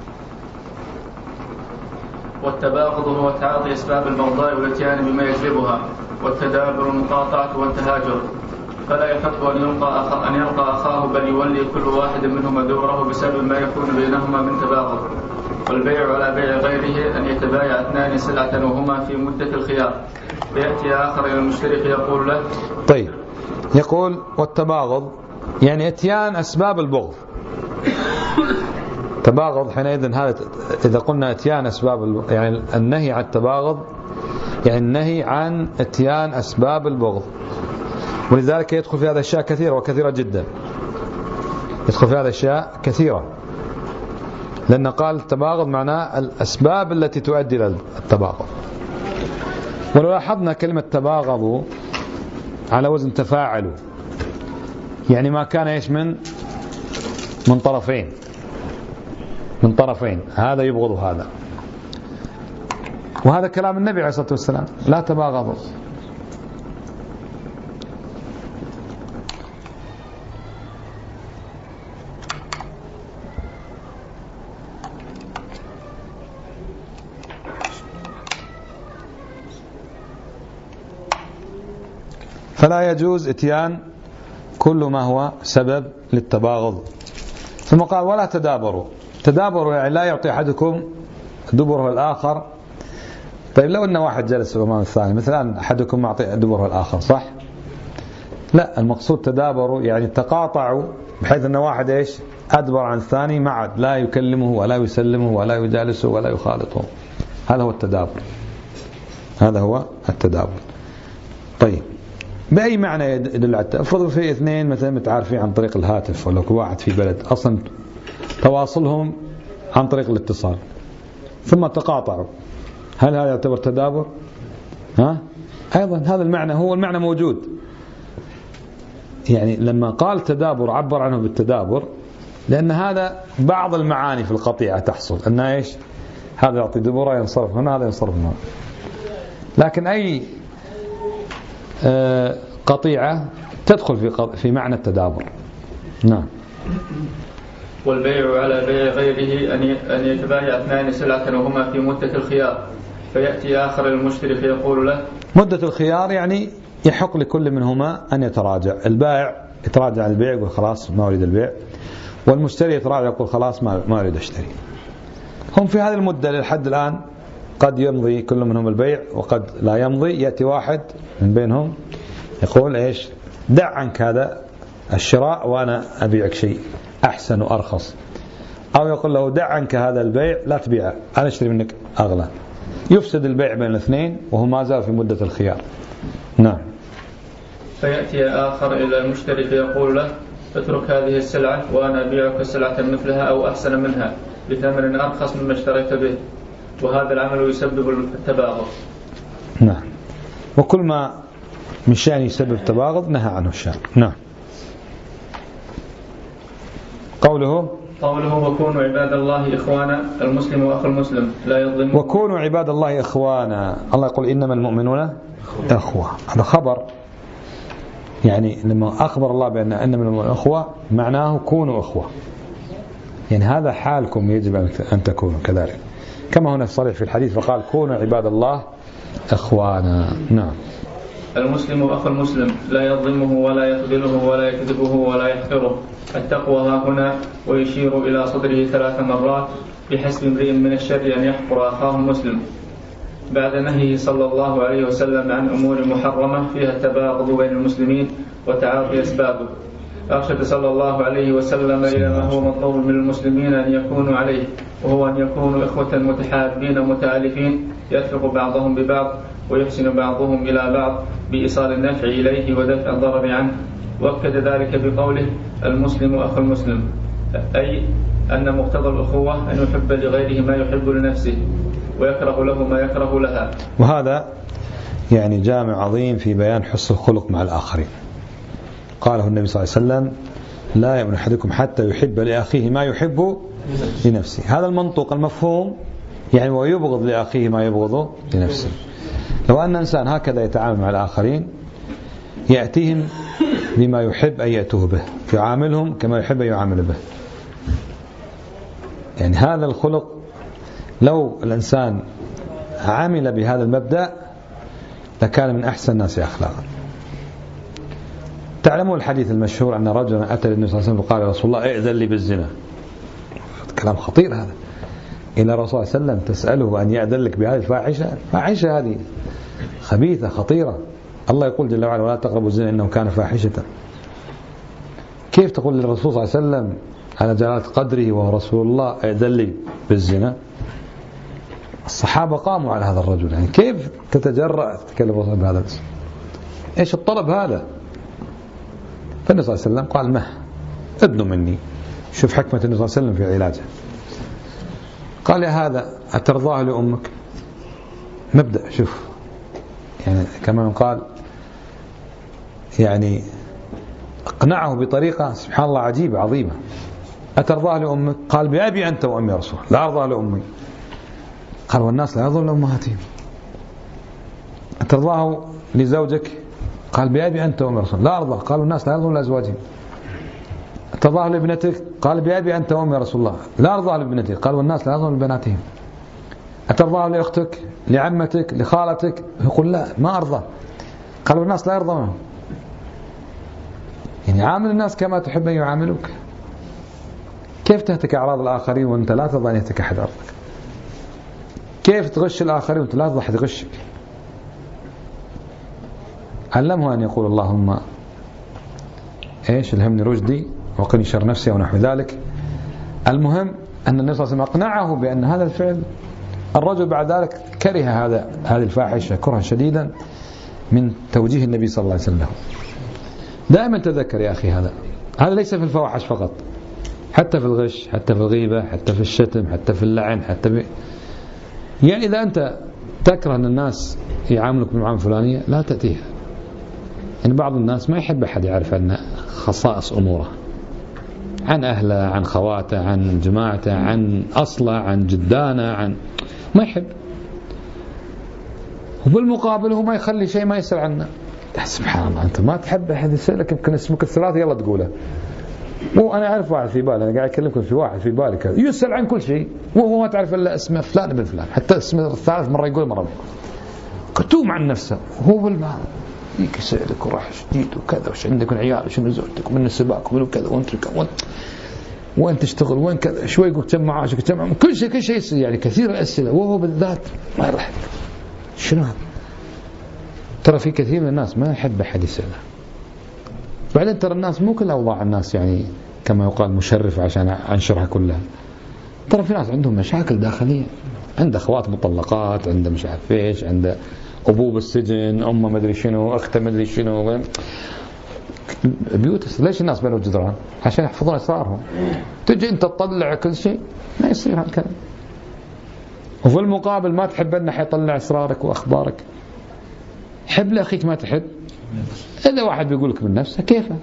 والتباغض هو تعاطي أسباب البغضاء والاتيان بما يجلبها، والتدابر المقاطعة والتهاجر. فلا يحق أن يلقى أخ... أن يلقى أخاه، بل يولي كل واحد منهما دوره بسبب ما يكون بينهما من تباغض. والبيع على بيع غيره أن يتبايع اثنان سلعة وهما في مدة الخيار، فيأتي آخر إلى المشتري فيقول له. طيب، يقول والتباغض يعني اتيان أسباب البغض. تباغض حينئذ هذا إذا قلنا اتيان أسباب، يعني النهي عن التباغض يعني النهي عن اتيان أسباب البغض. ولذلك يدخل في هذا أشياء كثيرة وكثيرة جدا، يدخل في هذا أشياء كثيرة، لأن قال التباغض معناه الأسباب التي تؤدي إلى التباغض. ولو لاحظنا كلمة تباغضوا على وزن تفاعلوا، يعني ما كان إيش من من طرفين من طرفين هذا يبغض هذا. وهذا كلام النبي عليه الصلاة والسلام: لا تباغضوا. فلا يجوز اتيان كل ما هو سبب للتباغض. ثم قال: ولا تدابروا. تدابروا يعني لا يعطي أحدكم دبره الآخر. طيب، لو أن واحد جلس أمام الثاني، مثلا أحدكم معطي دبره الآخر، صح؟ لا، المقصود تدابروا يعني تقاطعوا، بحيث أن واحد إيش؟ أدبر عن الثاني، ما عاد لا يكلمه ولا يسلمه ولا يجالسه ولا يخالطه. هذا هو التدابر. هذا هو التدابر. طيب، بأي معنى يدل على التدابر؟ افرضوا في اثنين مثلا متعارفين عن طريق الهاتف، ولا كل واحد في بلد أصلا تواصلهم عن طريق الاتصال، ثم تقاطعوا، هل هذا يعتبر تدابر؟ ها؟ أيضا هذا المعنى هو المعنى موجود، يعني لما قال تدابر عبر عنه بالتدابر لأن هذا بعض المعاني في القطيعة تحصل أنها إيش؟ هذا يعطي دبرة ينصرف هنا، هذا ينصرف هنا. لكن أي قطيعة تدخل في في معنى التدابر. نعم. والبيع على بيع غيره أن يتبايع اثنان سلعة وهما في مدة الخيار فيأتي آخر المشتري فيقول له مدة الخيار يعني يحق لكل منهما أن يتراجع. البائع يتراجع عن البيع يقول خلاص ما أريد البيع، والمشتري يتراجع يقول خلاص ما ما أريد أشتري. هم في هذه المدة للحد الآن قد يمضي كل منهم البيع وقد لا يمضي. يأتي واحد من بينهم يقول إيش؟ دع عنك هذا الشراء وأنا أبيعك شيء أحسن وأرخص، أو يقول له دع عنك هذا البيع لا تبيعه أنا أشتري منك أغلى. يفسد البيع بين الاثنين وهو ما زال في مدة الخيار. نعم. فيأتي آخر إلى المشتري فيقول له اترك هذه السلعة وأنا أبيعك سلعة مثلها أو أحسن منها بثمن أرخص مما اشتريت به، وهذا العمل يسبب التباغض. نعم. وكل ما من شأن يسبب التباغض نهى عنه الشارع. نعم. قوله قوله وكونوا عباد الله إخوانا، المسلم وأخو المسلم لا يظلم. وكونوا عباد الله إخوانا، الله يقول إنما المؤمنون أخوة. هذا خبر، يعني لما أخبر الله بأن إنما المؤمنون أخوة معناه كونوا أخوة، يعني هذا حالكم يجب أن تكونوا كذلك، كما هنا الصريح في الحديث فقال كونوا عباد الله إخوانا. نعم. المسلم أخو المسلم لا يظلمه ولا يخذله ولا يكذبه ولا يحقره. التقوى ها هنا ويشير إلى صدره ثلاث مرات بحسب امرئ من الشر أن يحقر أخاه المسلم، بعد نهيه صلى الله عليه وسلم عن أمور محرمة فيها التباغض بين المسلمين وتعاطي أسبابه. أرشد صلى الله عليه وسلم إلى ما هو مطلوب من المسلمين أن يكونوا عليه، وهو أن يكونوا إخوة متحابين متآلفين يرفق بعضهم ببعض ويحسن بعضهم إلى بعض بإيصال النفع إليه ودفع الضرر عنه. وأكد ذلك بقوله المسلم أخو المسلم، أي أن مقتضى الأخوة أن يحب لغيره ما يحب لنفسه ويكره له ما يكره لها. وهذا يعني جامع عظيم في بيان حسن الخلق مع الآخرين. قاله النبي صلى الله عليه وسلم لا يؤمن أحدكم حتى يحب لأخيه ما يحب لنفسه. هذا المنطق المفهوم يعني ويبغض لأخيه ما يبغضه لنفسه. لو أن إنسان هكذا يتعامل مع الآخرين يأتيهم بما يحب أن يأتوه به، يعاملهم كما يحب أن يعامل به. يعني هذا الخلق لو الإنسان عمل بهذا المبدأ لكان من أحسن الناس أخلاقا. تعلمون الحديث المشهور أن رجلا أتى للنبي صلى الله عليه وسلم وقال يا رسول الله ائذن لي بالزنا. كلام خطير هذا. إلى الرسول صلى الله عليه وسلم تسأله أن يأذن لك بهذه الفاحشة؟ الفاحشة هذه خبيثة خطيرة. الله يقول جل وعلا ولا تقربوا الزنا إنه كان فاحشة. كيف تقول للرسول صلى الله عليه وسلم على جلالة قدره وهو رسول الله ائذن لي بالزنا؟ الصحابة قاموا على هذا الرجل، يعني كيف تتجرأ تتكلم الرسول بهذا الاسم؟ إيش الطلب هذا؟ فالنبي صلى الله عليه وسلم قال مه ابن مني. شوف حكمة النبي صلى الله عليه وسلم في علاجه. قال يا هذا أترضاه لأمك؟ مبدأ. شوف يعني كما قال يعني اقنعه بطريقة سبحان الله عجيبة عظيمة. أترضاه لأمك؟ قال بأبي أنت وأمي يا رسول الله. لا أرضاه لأمي. قال والناس لا يرضون لأمهاتهم. أترضاه لزوجك؟ قال بأبي أنت وأمي يا رسول الله. لا أرضاه. قال والناس لا يرضون لأزواجهم. أترضاه لابنتك؟ قال بأبي أنت وأمي يا رسول الله. لا أرضاه لابنتك. قال والناس لا يرضون لبناتهم. أترضاه لأختك لعمتك لخالتك؟ يقول لا ما أرضى. قال والناس لا يرضون. يعني عامل الناس كما تحب أن يعاملوك. كيف تهتك أعراض الآخرين وأنت لا ترضى أن يهتك أحد أرضك؟ كيف تغش الآخرين وأنت لا ترضى أحد يغشك؟ علمه أن يقول اللهم إيش الهمني رشدي وقني شر نفسي ونحو ذلك. المهم أن النبي صلى الله عليه وسلم أقنعه بأن هذا الفعل. الرجل بعد ذلك كره هذا هذه الفاحشة كرها شديدا من توجيه النبي صلى الله عليه وسلم. دائما تذكر يا أخي هذا هذا ليس في الفواحش فقط، حتى في الغش، حتى في الغيبة، حتى في الشتم، حتى في اللعن، حتى في يعني إذا أنت تكره أن الناس يعاملك بالمعاملة الفلانية لا تأتيها. يعني بعض الناس ما يحب أحد يعرف أن خصائص أموره، عن أهله، عن خواته، عن جماعته، عن أصله، عن جدانه، عن ما يحب. وبالمقابل هو ما يخلي شيء ما يسأل عنه. سبحان الله، أنت ما تحب أحد يسألك يمكن اسمك الثلاثي يلا تقوله. مو أنا أعرف واحد في بالي، أنا قاعد أكلمكم في واحد في بالي كذا يسأل عن كل شيء وهو ما تعرف إلا اسمه فلان ابن فلان، حتى اسمه الثالث مرة يقول مرة كتوم عن نفسه. هو بالمعنى يك يسألك وراح شديد وكذا وش عندك من عيال وشنو زوجتك ومن السباق ومن كذا وانت وين وين تشتغل وين كذا شوي يقول كم معاشك كم كل شيء كل شيء يعني كثير الأسئلة، وهو بالذات ما يرحب. شنو هذا؟ ترى في كثير من الناس ما يحب أحد يسأله. بعدين ترى الناس مو كل أوضاع الناس يعني كما يقال مشرف عشان أنشرها كلها. ترى في ناس عندهم مشاكل داخلية، عنده أخوات مطلقات، عنده مش عارف إيش، عنده أبوه بالسجن، أمه ما أدري شنو، أخته ما أدري شنو، بيوت. ليش الناس بينهم جدران؟ عشان يحفظون أسرارهم. تجي أنت تطلع كل شيء ما يصير هالكلام. وفي المقابل ما تحب أنه حيطلع أسرارك وأخبارك. حب لأخيك ما تحب. إذا واحد بيقول لك من نفسه كيفه،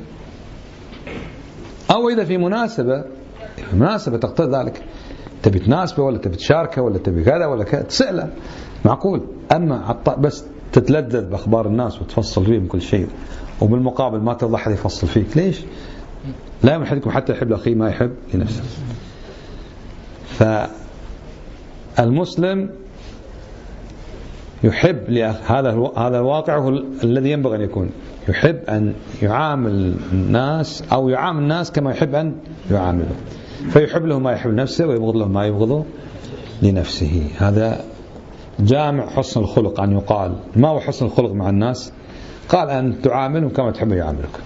أو إذا في مناسبة مناسبة تقتضي ذلك تبي تناسبه ولا تبي تشاركه ولا تبي كذا ولا كذا تسأله معقول. أما بس تتلذذ بأخبار الناس وتفصل فيهم كل شيء وبالمقابل ما ترضى أحد يفصل فيك، ليش؟ لا يوم أحدكم حتى يحب أخيه ما يحب لنفسه. فالمسلم يحب هذا هذا الواقع هو الذي ينبغي أن يكون، يحب أن يعامل الناس أو يعامل الناس كما يحب أن يعامله، فيحب له ما يحب نفسه ويبغض له ما يبغضه لنفسه. هذا جامع حسن الخلق. أن يقال ما هو حسن الخلق مع الناس؟ قال أن تعاملهم كما تحب يعاملك.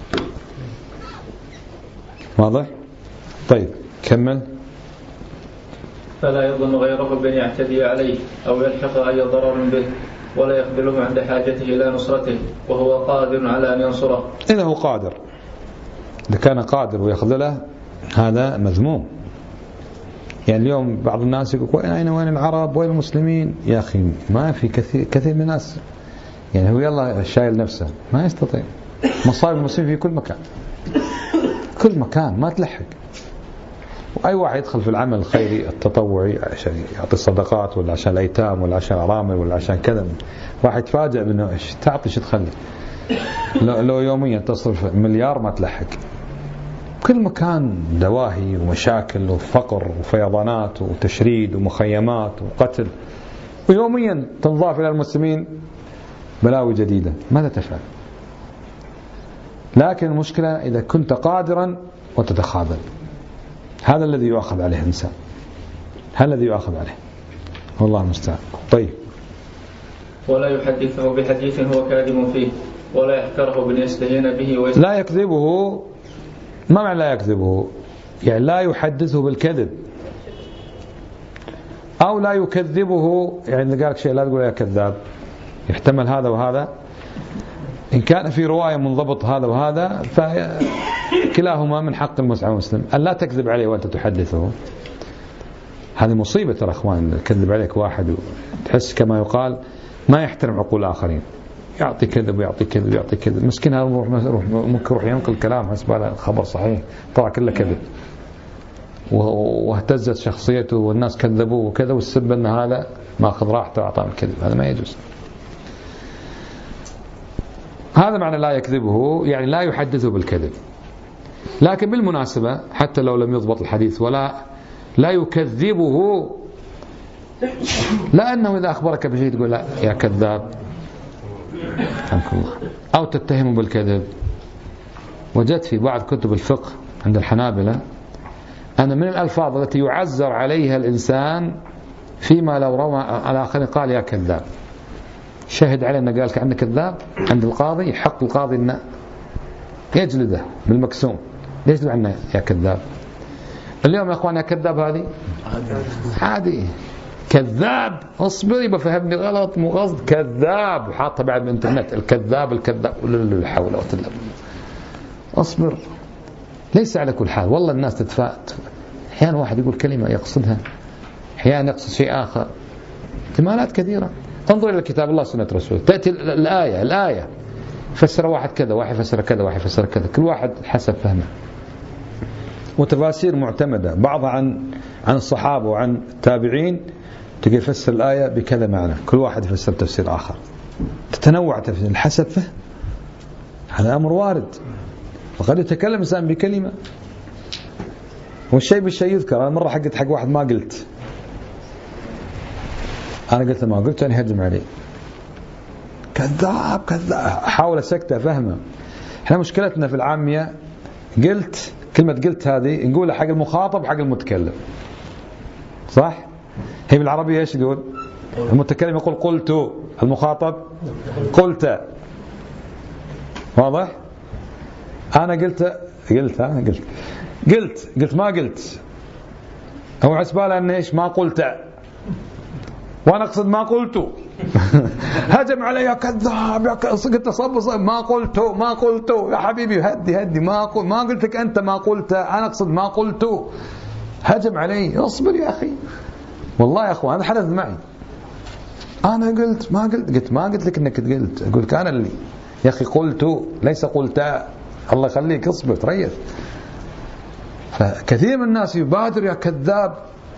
واضح؟ طيب كمل. فلا يظن غيره بأن يعتدي عليه أو يلحق أي ضرر به، ولا يخذله عند حاجته إلى نصرته وهو قادر على أن ينصره. إذا هو قادر، إذا كان قادر ويخذله هذا مذموم. يعني اليوم بعض الناس يقول أين وين العرب وين المسلمين؟ يا أخي ما في كثير كثير من الناس يعني هو يلا شايل نفسه ما يستطيع. مصائب المسلمين في كل مكان كل مكان ما تلحق. وأي واحد يدخل في العمل الخيري التطوعي عشان يعطي صدقات ولا عشان الأيتام ولا عشان الأرامل ولا عشان كذا، واحد يتفاجأ بأنه إيش تعطي شو تخلي. لو يوميا تصرف مليار ما تلحق. كل مكان دواهي ومشاكل وفقر وفيضانات وتشريد ومخيمات وقتل، ويوميا تنضاف إلى المسلمين بلاوي جديدة. ماذا تفعل؟ لكن المشكلة إذا كنت قادرا وتتخاذل، هذا الذي يؤخذ عليه الإنسان، هذا الذي يؤخذ عليه، والله المستعان. طيب. ولا يحدثه بحديث هو كاذب فيه، ولا يحكره بأن يستهين به ويستهين. لا يكذبه. ما معنى لا يكذبه؟ يعني لا يحدثه بالكذب، أو لا يكذبه. يعني إذا قالك شيء لا تقول يا كذاب، يحتمل هذا وهذا. إن كان في رواية منضبط هذا وهذا فكلاهما من حق المسلم أن لا تكذب عليه وأنت تحدثه. هذه مصيبة ترى أخوان، كذب عليك واحد وتحس كما يقال ما يحترم عقول الآخرين، يعطي كذب ويعطي كذب ويعطي كذب. مسكين هذا ممكن يروح ينقل كلام حسب هذا الخبر صحيح طلع كله كذب، واهتزت شخصيته والناس كذبوه وكذا، والسبب أن هذا ما أخذ راحته وأعطاه الكذب. هذا ما يجوز. هذا معنى لا يكذبه، يعني لا يحدثه بالكذب. لكن بالمناسبة حتى لو لم يضبط الحديث ولا لا يكذبه، لأنه إذا أخبرك بشيء تقول لا يا كذاب الله، أو تتهمه بالكذب. وجدت في بعض كتب الفقه عند الحنابلة أن من الألفاظ التي يعزر عليها الإنسان فيما لو روى على آخر قال يا كذاب، شهد عليه أنه قال كأنه كذاب عند القاضي، يحق القاضي أنه يجلده بالمكسوم. ليش يقول عنه يا كذاب؟ اليوم يا أخوان يا كذاب هذه عادي. كذاب اصبر يبقى فهمني غلط مو قصد كذاب، وحاطها بعد من الانترنت الكذاب الكذاب ولا حول ولا قوة. اصبر، ليس على كل حال. والله الناس تتفاءت، احيانا واحد يقول كلمة يقصدها، احيانا يقصد شيء آخر، احتمالات كثيرة. انظر إلى كتاب الله سنة رسوله، تأتي الآية الآية فسر واحد كذا، واحد فسر كذا، واحد فسر كذا، كل واحد حسب فهمه. وتفاسير معتمدة بعضها عن عن الصحابة وعن التابعين، تقدر يفسر الآية بكذا معنى، كل واحد يفسر تفسير آخر، تتنوع تفسير حسب فهم. هذا أمر وارد، وقد يتكلم إنسان بكلمة والشيء بالشيء يذكر. أنا مرة حقت حق واحد ما قلت، أنا قلت ما قلت أنا هجم عليه، كذاب كذاب، حاول أسكته فهمه. إحنا مشكلتنا في العامية قلت كلمة قلت هذه نقولها حق المخاطب حق المتكلم، صح؟ هي بالعربية إيش يقول؟ المتكلم يقول قلت، المخاطب قلت. واضح؟ أنا قلت قلت ها قلت قلت قلت ما قلت، هو عسباله أن إيش ما قلت، وأنا أقصد ما قلت. هجم علي يا كذاب، يا قلت صب صب ما قلت ما قلت يا حبيبي، هدي هدي، ما قلت ما قلت لك أنت ما قلت، أنا أقصد ما قلت. هجم علي، اصبر يا أخي، والله يا أخوان هذا حدث معي. أنا قلت ما قلت قلت ما قلت لك إنك قلت، أقول لك أنا اللي يا أخي قلت ليس قلت، الله يخليك اصبر تريث. فكثير من الناس يبادر يا كذاب،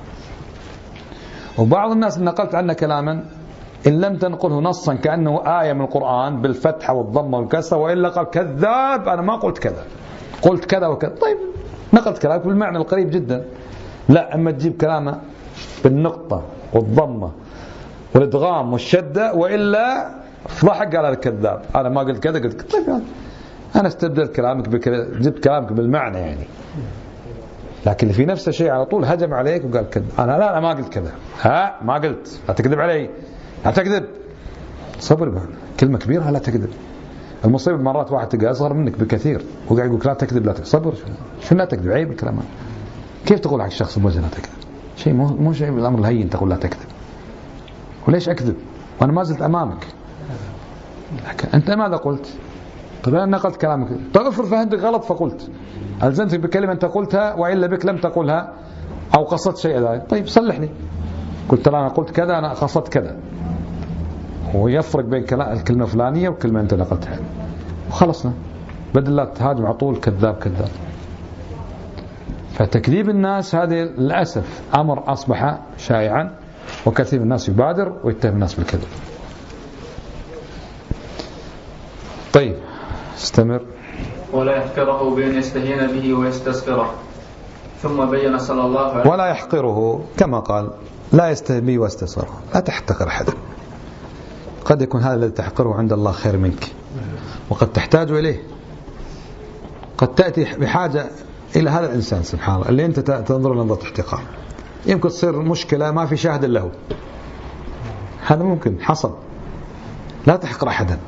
وبعض الناس نقلت عنه كلاما إن لم تنقله نصا كأنه آية من القرآن بالفتحة والضمة والكسرة، وإلا قال كذاب أنا ما قلت كذا، قلت كذا وكذا. طيب نقلت كلامك بالمعنى القريب جدا. لا، أما تجيب كلامه بالنقطة والضمة والإدغام والشدة، وإلا فضحك قال الكذاب أنا ما قلت كذا قلت كذا. طيب أنا استبدلت كلامك بكذا، جبت كلامك بالمعنى يعني. لكن في نفس الشيء على طول هجم عليك وقال كذا، أنا لا أنا ما قلت كذا، ها ما قلت، لا تكذب علي، لا تكذب. صبر بقى، كلمة كبيرة لا تكذب. المصيبة مرات واحد تلقى أصغر منك بكثير وقاعد يقول لا تكذب لا تكذب. صبر، شو لا تكذب؟ عيب الكلام هذا. كيف تقول حق الشخص بوجه لا تكذب؟ شيء مو مو شيء بالأمر الهين تقول لا تكذب. وليش أكذب وأنا ما زلت أمامك؟ لكن أنت ماذا قلت؟ طيب أنا نقلت كلامك، طيب افرض فهمتك غلط فقلت، ألزمتك بكلمة أنت قلتها وإلا بك لم تقلها أو قصدت شيء ذلك. طيب صلحني، قلت لا أنا قلت كذا، أنا قصدت كذا، ويفرق بين الكلمة الفلانية والكلمة أنت نقلتها، وخلصنا، بدل لا تهاجم على طول كذاب كذاب. فتكذيب الناس هذه للأسف أمر أصبح شائعا، وكثير من الناس يبادر ويتهم الناس بالكذب. طيب استمر. ولا يحقره بأن يستهين به ويستصغره. ثم بين صلى الله عليه وسلم ولا يحقره كما قال لا يستهين به ويستصغره. لا تحتقر أحدا، قد يكون هذا الذي تحقره عند الله خير منك، وقد تحتاج إليه، قد تأتي بحاجة إلى هذا الإنسان سبحان الله اللي أنت تنظر نظرة احتقار، يمكن تصير مشكلة ما في شاهد له، هذا ممكن حصل. لا تحقر أحدا.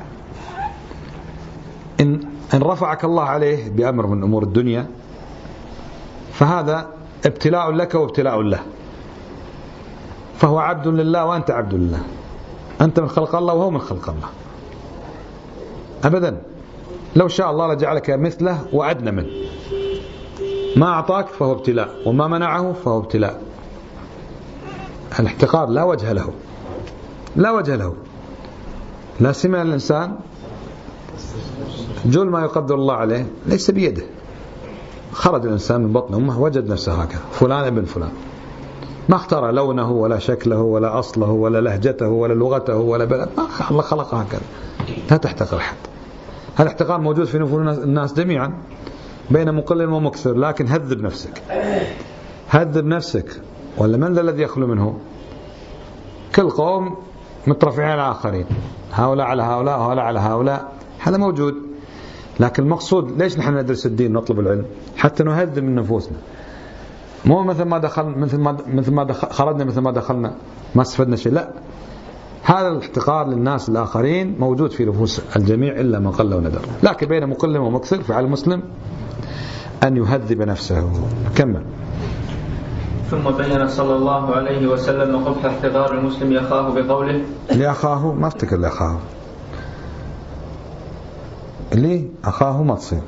إن إن رفعك الله عليه بأمر من أمور الدنيا فهذا ابتلاء لك وابتلاء له، فهو عبد لله وأنت عبد لله، أنت من خلق الله وهو من خلق الله أبدا. لو شاء الله لجعلك مثله وأدنى منه. ما أعطاك فهو ابتلاء، وما منعه فهو ابتلاء. الاحتقار لا وجه له، لا وجه له، لا سمع الإنسان جل ما يقدر الله عليه ليس بيده. خرج الإنسان من بطن أمه وجد نفسه هكذا، فلان ابن فلان، ما اختار لونه ولا شكله ولا أصله ولا لهجته ولا لغته ولا بلد، الله خلق هكذا. لا تحتقر أحد. هذا الاحتقار موجود في نفوس الناس جميعا بين مقل ومكثر، لكن هذب نفسك، هذب نفسك. ولا من ذا الذي يخلو منه؟ كل قوم مترفعين على آخرين، هؤلاء على هؤلاء وهؤلاء على هؤلاء، هذا موجود. لكن المقصود ليش نحن ندرس الدين نطلب العلم؟ حتى نهذب من نفوسنا، مو مثل ما دخل مثل ما مثل ما دخل خرجنا مثل ما دخلنا ما استفدنا شيء. لا، هذا الاحتقار للناس الآخرين موجود في نفوس الجميع إلا من قل وندر. لكن بين مقل ومكثر فعلى المسلم أن يهذب نفسه. كمل. ثم بين صلى الله عليه وسلم قبح احتقار المسلم أخاه بقوله لأخاه، ما افتكر لأخاه، ليه أخاه ما تصير.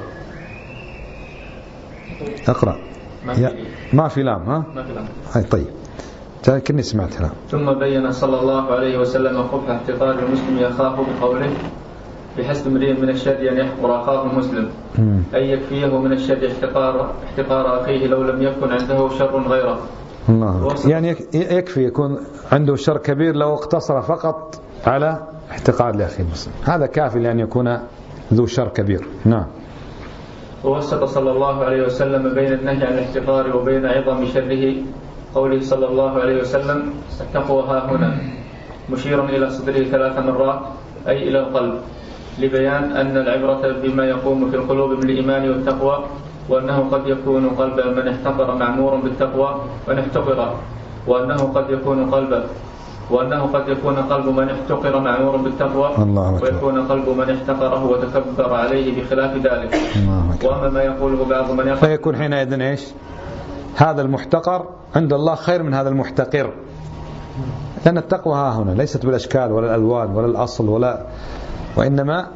اقرأ. ما في, ما في لام. ها ما في لام. هاي طيب كني سمعتها. ثم بين صلى الله عليه وسلم قبح احتقار المسلم أخاه بقوله بحسب امرئ من الشر أن يحقر أخاه مسلم، أي يكفيه من الشر احتقار احتقار أخيه لو لم يكن عنده شر غيره. الله. يعني يكفي يكون عنده شر كبير لو اقتصر فقط على احتقار لأخيه المسلم، هذا كافي لأن يكون ذو شر كبير. نعم. ووسط صلى الله عليه وسلم بين النهي عن الاحتقار وبين عظم شره قوله صلى الله عليه وسلم: التقوى ها هنا، مشيرا إلى صدره ثلاث مرات أي إلى القلب، لبيان أن العبرة بما يقوم في القلوب من الإيمان والتقوى، وأنه قد يكون قلب من احتقر معمورا بالتقوى ومن احتقر، وأنه قد يكون قلب وأنه قد يكون قلب من احتقر معمورا بالتقوى، ويكون قلب من احتقره وتكبر عليه بخلاف ذلك. وأما ما يقوله بعض من يقول فيكون حينئذ إيش؟ هذا المحتقر عند الله خير من هذا المحتقر، لأن التقوى ها هنا ليست بالأشكال ولا الألوان ولا الأصل ولا، وإنما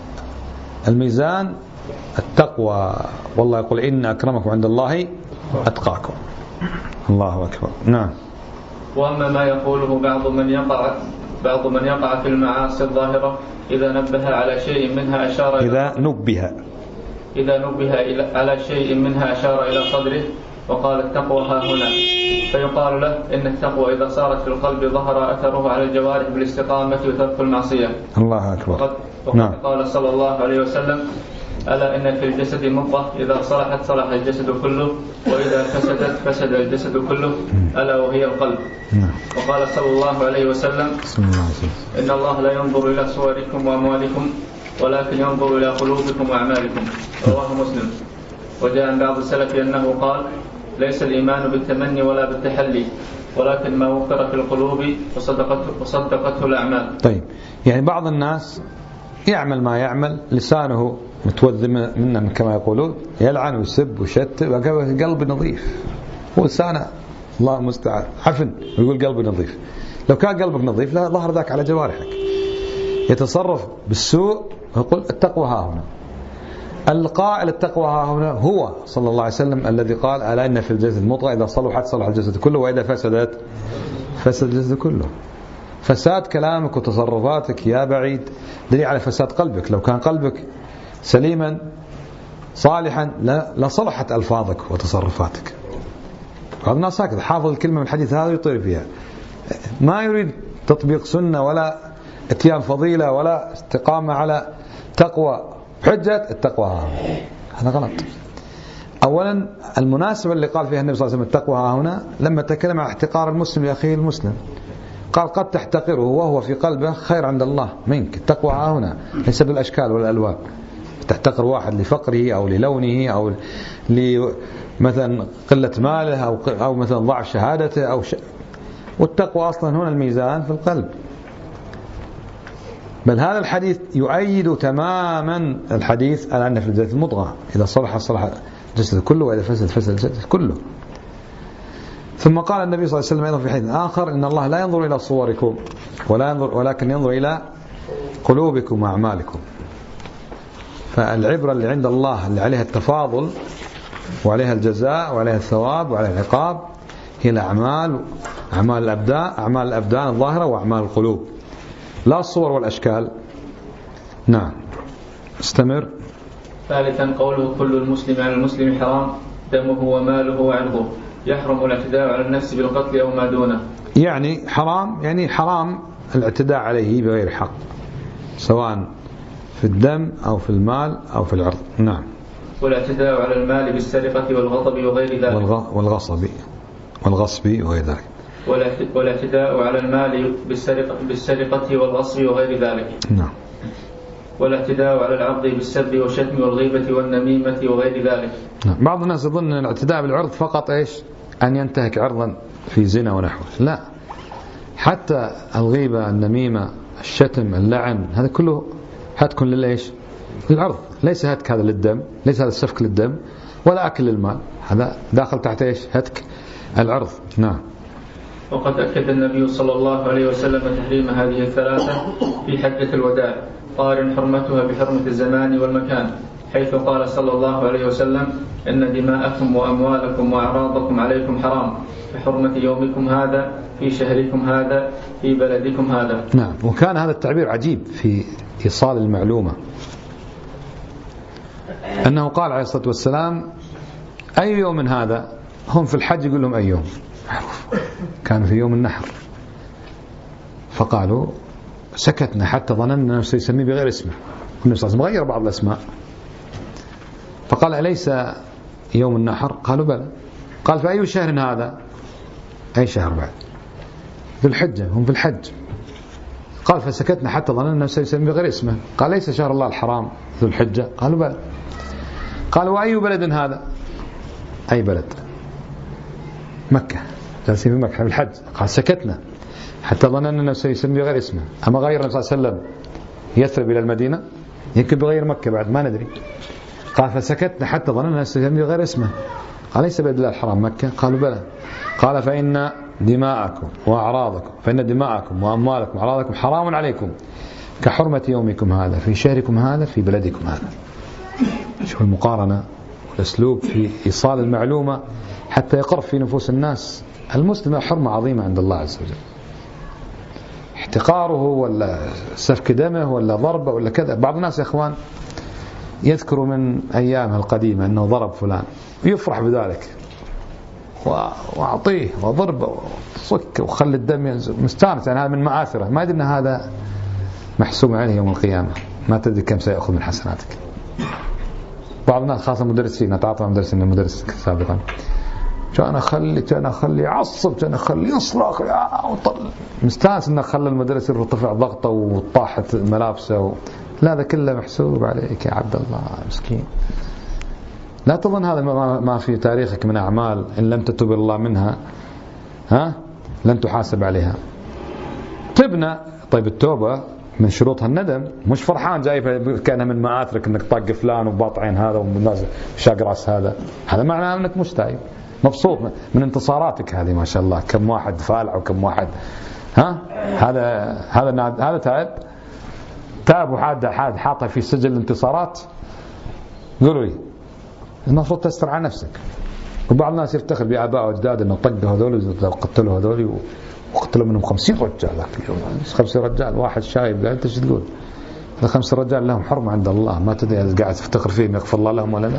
الميزان التقوى. والله يقول: إن أكرمكم عند الله أتقاكم. الله أكبر. نعم. وأما ما يقوله بعض من يقع بعض من يقع في المعاصي الظاهرة إذا نبه على شيء منها أشار إذا نبه إذا نبه على شيء منها أشار إلى صدره وقال: التقوى ها هنا، فيقال له: إن التقوى إذا صارت في القلب ظهر أثره على الجوارح بالاستقامة وترك المعصية. الله أكبر. وقد, وقد نعم. قال صلى الله عليه وسلم: ألا إن في الجسد مضغة إذا صلحت صلح الجسد كله، وإذا فسدت فسد الجسد كله، ألا وهي القلب. نعم. وقال صلى الله عليه وسلم: إن الله لا ينظر إلى صوركم وأموالكم ولكن ينظر إلى قلوبكم وأعمالكم. رواه مسلم. وجاء عن بعض السلف أنه قال: ليس الإيمان بالتمني ولا بالتحلي، ولكن ما وقر في القلوب وصدقته, وصدقته الأعمال. طيب، يعني بعض الناس يعمل ما يعمل، لسانه متوذم منا كما يقولون، يلعن ويسب ويشتم، قلب نظيف، هو لسانه الله المستعان عفن، ويقول قلبي نظيف. لو كان قلبك نظيف لا ظهر ذاك على جوارحك. يتصرف بالسوء ويقول: التقوى ها هنا. القائل التقوى ها هنا هو صلى الله عليه وسلم الذي قال: ألا إن في الجسد مضغة إذا صلحت صلح الجسد كله، وإذا فسدت فسد الجسد كله. فساد كلامك وتصرفاتك يا بعيد دليل على فساد قلبك. لو كان قلبك سليما صالحا لا صلحت ألفاظك وتصرفاتك. بعض الناس هكذا حافظ الكلمة من الحديث هذا يطير فيها، ما يريد تطبيق سنة ولا اتيان فضيلة ولا استقامة على تقوى، حجة التقوى هذا غلط. أولا المناسبة اللي قال فيها النبي صلى الله عليه وسلم التقوى ها هنا لما تكلم عن احتقار المسلم لأخيه المسلم، قال: قد تحتقره وهو في قلبه خير عند الله منك. التقوى ها هنا ليس بالأشكال والألوان، تحتقر واحد لفقره أو للونه أو مثلا قلة ماله أو أو مثلا ضعف شهادته أو ش... والتقوى أصلا هنا الميزان في القلب. بل هذا الحديث يؤيد تماما الحديث على أن في الجسد مضغة إذا صلح صلح الجسد كله، وإذا فسد فسد الجسد كله. ثم قال النبي صلى الله عليه وسلم أيضا في حديث آخر: إن الله لا ينظر إلى صوركم ولا ينظر ولكن ينظر إلى قلوبكم وأعمالكم. فالعبرة اللي عند الله اللي عليها التفاضل وعليها الجزاء وعليها الثواب وعليها العقاب هي الأعمال، أعمال الأبدان أعمال الأبدان الظاهرة وأعمال القلوب، لا الصور والأشكال. نعم. استمر. ثالثا قوله: كل المسلم على المسلم حرام دمه وماله وعرضه، يحرم الاعتداء على النفس بالقتل أو ما دونه. يعني حرام يعني حرام الاعتداء عليه بغير حق، سواء في الدم أو في المال أو في العرض. نعم. والاعتداء على المال بالسرقة والغضب وغير ذلك. والغصب والغصب وغير ذلك. والاعتداء على المال بالسرقة, بالسرقة والغصب وغير ذلك. نعم. والاعتداء على العرض بالسب والشتم والغيبة والنميمة وغير ذلك. نعم. بعض الناس يظن أن الاعتداء بالعرض فقط إيش؟ أن ينتهك عرضا في زنا ونحوه. لا، حتى الغيبة، النميمة، الشتم، اللعن، هذا كله هتك للإيش؟ للعرض. ليس هتك هذا للدم، ليس هذا السفك للدم ولا أكل للمال، هذا داخل تحت إيش؟ هتك العرض. نعم. وقد أكد النبي صلى الله عليه وسلم تحريم هذه الثلاثة في حجة الوداع، قارن حرمتها بحرمة الزمان والمكان، حيث قال صلى الله عليه وسلم إن دماءكم وأموالكم وأعراضكم عليكم حرام كحرمة يومكم هذا في شهركم هذا في بلدكم هذا. نعم. وكان هذا التعبير عجيب في إيصال المعلومة، أنه قال عليه الصلاة والسلام أي يوم هذا؟ هم في الحج يقول لهم أي يوم، كانوا في يوم النحر، فقالوا سكتنا حتى ظننا أنه سيسميه بغير اسمه، النبي صلى الله عليه وسلم غير بعض الأسماء، فقال أليس يوم النحر؟ قالوا بلى. قال فأي شهر هذا؟ أي شهر بعد؟ ذو الحجة، هم في الحج. قال فسكتنا حتى ظننا أنه سيسميه بغير اسمه، قال ليس شهر الله الحرام ذو الحجة؟ قالوا بلى. قال وأي بلد هذا؟ أي بلد؟ مكة، جالسين في مكة في الحج. قال سكتنا حتى ظننا أنه سيسمي غير اسمه، أما غير النبي صلى الله عليه وسلم يثرب إلى المدينة، يمكن بغير مكة بعد ما ندري. قال فسكتنا حتى ظننا أنه سيسمي غير اسمه، قال ليس بلد الله الحرام مكة؟ قالوا بلى. قال فإن دماءكم وأعراضكم فإن دماءكم وأموالكم وأعراضكم حرام عليكم كحرمة يومكم هذا في شهركم هذا في بلدكم هذا. شوف المقارنة والأسلوب في إيصال المعلومة حتى يقر في نفوس الناس المسلم حرمة عظيمة عند الله عز وجل. احتقاره ولا سفك دمه ولا ضربه ولا كذا. بعض الناس يا إخوان يذكر من أيامها القديمة أنه ضرب فلان ويفرح بذلك وأعطيه وضربه وصك وخلي الدم ينزل مستانس، يعني هذا من معاثره، ما يدري أن هذا محسوم عليه يوم القيامة، ما تدري كم سيأخذ من حسناتك. بعض الناس خاصة مدرسين، أتعاطى مع مدرس من المدرس سابقا، كان أخلي كان أخلي يعصب كان أخلي يصرخ مستانس أنه خلى المدرس يرتفع ضغطه وطاحت ملابسه و... لا، هذا كله محسوب عليك يا عبد الله مسكين. لا تظن هذا ما في تاريخك من أعمال إن لم تتوب الله منها ها لن تحاسب عليها. تبنى طيب التوبة من شروطها الندم، مش فرحان جايبها كأنها من مآثرك انك طق فلان وباطعين هذا والناس شاق راس هذا، هذا معناه انك مش تايب مبسوط من انتصاراتك هذه ما شاء الله، كم واحد فالع وكم واحد ها هذا هذا هذا تائب تاب وحاد حاد حاطه في سجل الانتصارات. قولوا لي المفروض تستر على نفسك. وبعض الناس يفتخر بآباء وأجداد انه طقوا هذول وقتلوا هذول وقتلوا منهم خمسين رجال، خمسين رجال واحد شايب قال انت ايش تقول؟ هذا خمسين رجال لهم حرمة عند الله، ما تدري قاعد تفتخر فيهم يغفر الله لهم ولا لا؟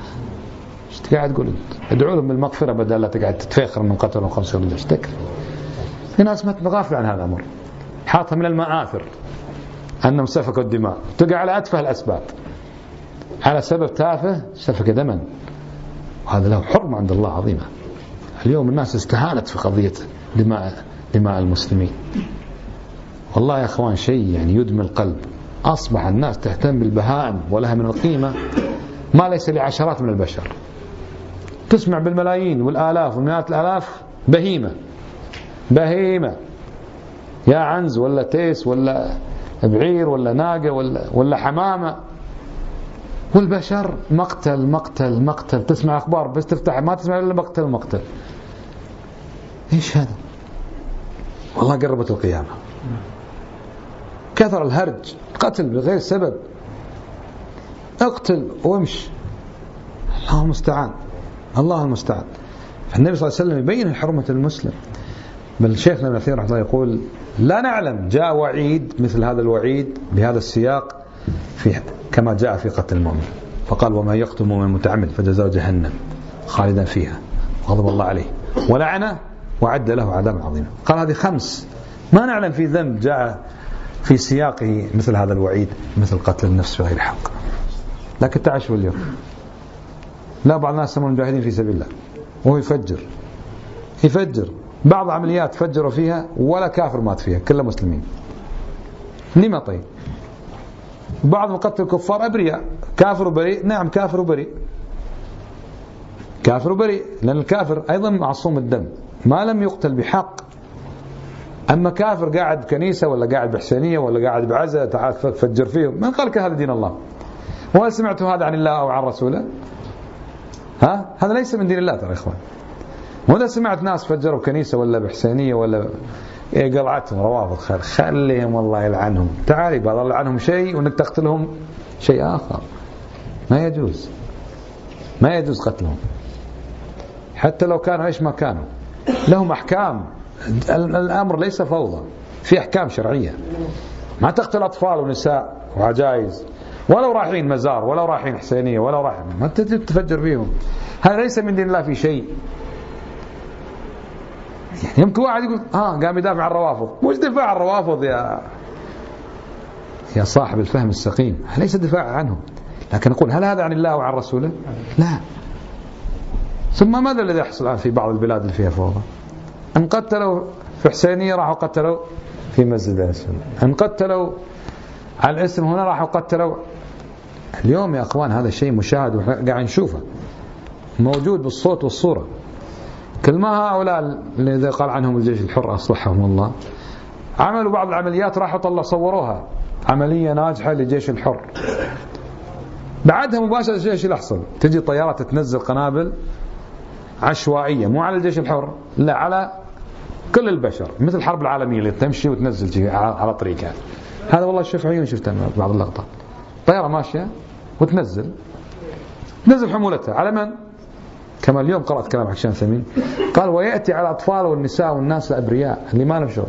ايش قاعد تقول انت؟ ادعوا لهم بالمغفرة بدل لا تقعد تتفاخر من قتلهم خمسين رجال. ايش تكفي؟ في ناس ما تغافل عن هذا الامر، حاطها من المآثر انهم سفكوا الدماء، تقع على اتفه الاسباب على سبب تافه سفك دما، وهذا له حرمة عند الله عظيمة. اليوم الناس استهانت في قضية دماء دماء المسلمين. والله يا اخوان شيء يعني يدمي القلب. اصبح الناس تهتم بالبهائم ولها من القيمة ما ليس لعشرات من البشر. تسمع بالملايين والالاف ومئات الالاف بهيمة بهيمة يا عنز ولا تيس ولا بعير ولا ناقة ولا ولا حمامة، والبشر مقتل مقتل مقتل. تسمع اخبار بس تفتح ما تسمع الا مقتل مقتل. ايش هذا؟ والله قربت القيامة. كثر الهرج، قتل بغير سبب، اقتل وامش. الله المستعان الله المستعان. النبي صلى الله عليه وسلم يبين حرمة المسلم. بل شيخنا ابن عثيمين رحمه الله يقول لا نعلم جاء وعيد مثل هذا الوعيد بهذا السياق في كما جاء في قتل المؤمن، فقال وما يقتل مؤمن متعمد فجزاؤه جهنم خالدا فيها وغضب الله عليه ولعنه وعد له عذاب عظيم. قال هذه خمس ما نعلم في ذنب جاء في سياقه مثل هذا الوعيد مثل قتل النفس بغير حق. لكن تعشوا اليوم لا، بعض الناس يسمون المجاهدين في سبيل الله وهو يفجر يفجر بعض عمليات فجروا فيها ولا كافر مات فيها، كلها مسلمين. لما طيب؟ بعض مقتل الكفار أبرياء، كافر وبريء. نعم كافر وبريء كافر وبريء لأن الكافر أيضا معصوم الدم ما لم يقتل بحق. أما كافر قاعد بكنيسة ولا قاعد بحسينية ولا قاعد بعزة تعال فجر فيهم، من قال هذا دين الله؟ وهل سمعتوا هذا عن الله أو عن رسوله؟ ها هذا ليس من دين الله ترى يا إخوان. وإذا سمعت ناس فجروا كنيسة ولا بحسينية ولا إيه قلعتهم روافض خير خليهم الله يلعنهم. تعالي بعض الله عنهم شيء وإنك تقتلهم شيء آخر. ما يجوز، ما يجوز قتلهم حتى لو كانوا إيش ما كانوا، لهم أحكام. الأمر ليس فوضى، في أحكام شرعية. ما تقتل أطفال ونساء وعجائز، ولو رايحين مزار، ولو رايحين حسينية، ولو رايحين، ما تتفجر فيهم. هذا ليس من دين الله في شيء. يعني يمكن واحد يقول آه قام يدافع عن الروافض. مش دفاع عن الروافض يا يا صاحب الفهم السقيم، ليس دفاع عنهم، لكن نقول هل هذا عن الله وعن رسوله؟ لا. ثم ماذا الذي يحصل الآن في بعض البلاد اللي فيها فوضى؟ ان قتلوا في حسينية راحوا قتلوا في مسجد الاسلام، ان قتلوا على الاسم هنا راحوا قتلوا. اليوم يا اخوان هذا الشيء مشاهد وقاعد نشوفه، موجود بالصوت والصورة. كل ما هؤلاء اللي قال عنهم الجيش الحر أصلحهم الله، عملوا بعض العمليات راحوا طلعوا صوروها عملية ناجحة لجيش الحر، بعدها مباشرة الجيش اللي يحصل تجي طيارات تنزل قنابل عشوائية، مو على الجيش الحر، لا على كل البشر، مثل الحرب العالمية اللي تمشي وتنزل على طريقها. هذا والله شوف عيون، شفت بعض اللقطات، طيارة ماشية وتنزل تنزل حمولتها على من؟ كما اليوم قرأت كلام عكشان ثمين قال ويأتي على الأطفال والنساء والناس الأبرياء اللي ما لهم شغل.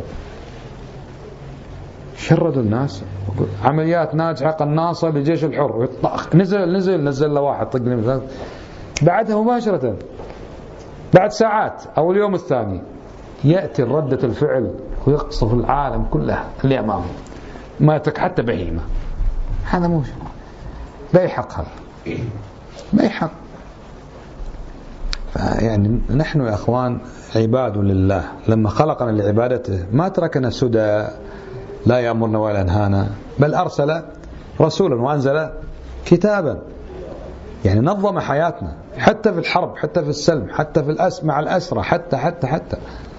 شردوا الناس، عمليات ناجحة قناصة لجيش الحر، نزل نزل نزل له واحد طق، بعدها مباشرة بعد ساعات أو اليوم الثاني يأتي ردة الفعل ويقصف العالم كله اللي أمامه، ما يترك حتى بهيمة. هذا مو لا يحق، هذا ما يحق. يعني نحن يا أخوان عباد لله، لما خلقنا لعبادته ما تركنا سدى لا يأمرنا ولا ينهانا، بل أرسل رسولا وأنزل كتابا، يعني نظم حياتنا حتى في الحرب، حتى في السلم، حتى في الأس مع الأسرة، حتى حتى حتى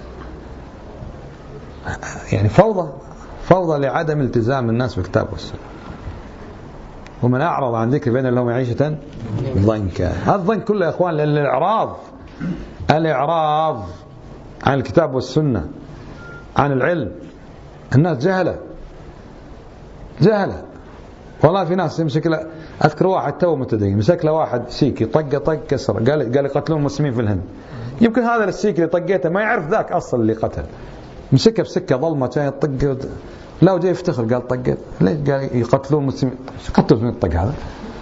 يعني فوضى فوضى لعدم التزام الناس بالكتاب والسنة. ومن أعرض عن ذكر بين لهم معيشة ضنكا. هذا الضنك كله يا أخوان لأن الإعراض الإعراض عن الكتاب والسنة، عن العلم. الناس جهلة جهلة والله. في ناس يمسك له، أذكر واحد تو متدين مسك له واحد سيكي طق طق كسر، قال قال يقتلون المسلمين في الهند. يمكن هذا السيكي اللي طقيته ما يعرف ذاك أصل اللي قتل، مسكه بسكة ظلمة كان يطق، لا جاي يفتخر قال طقت. ليش؟ قال يقتلون المسلمين. قتلوا من الطق هذا.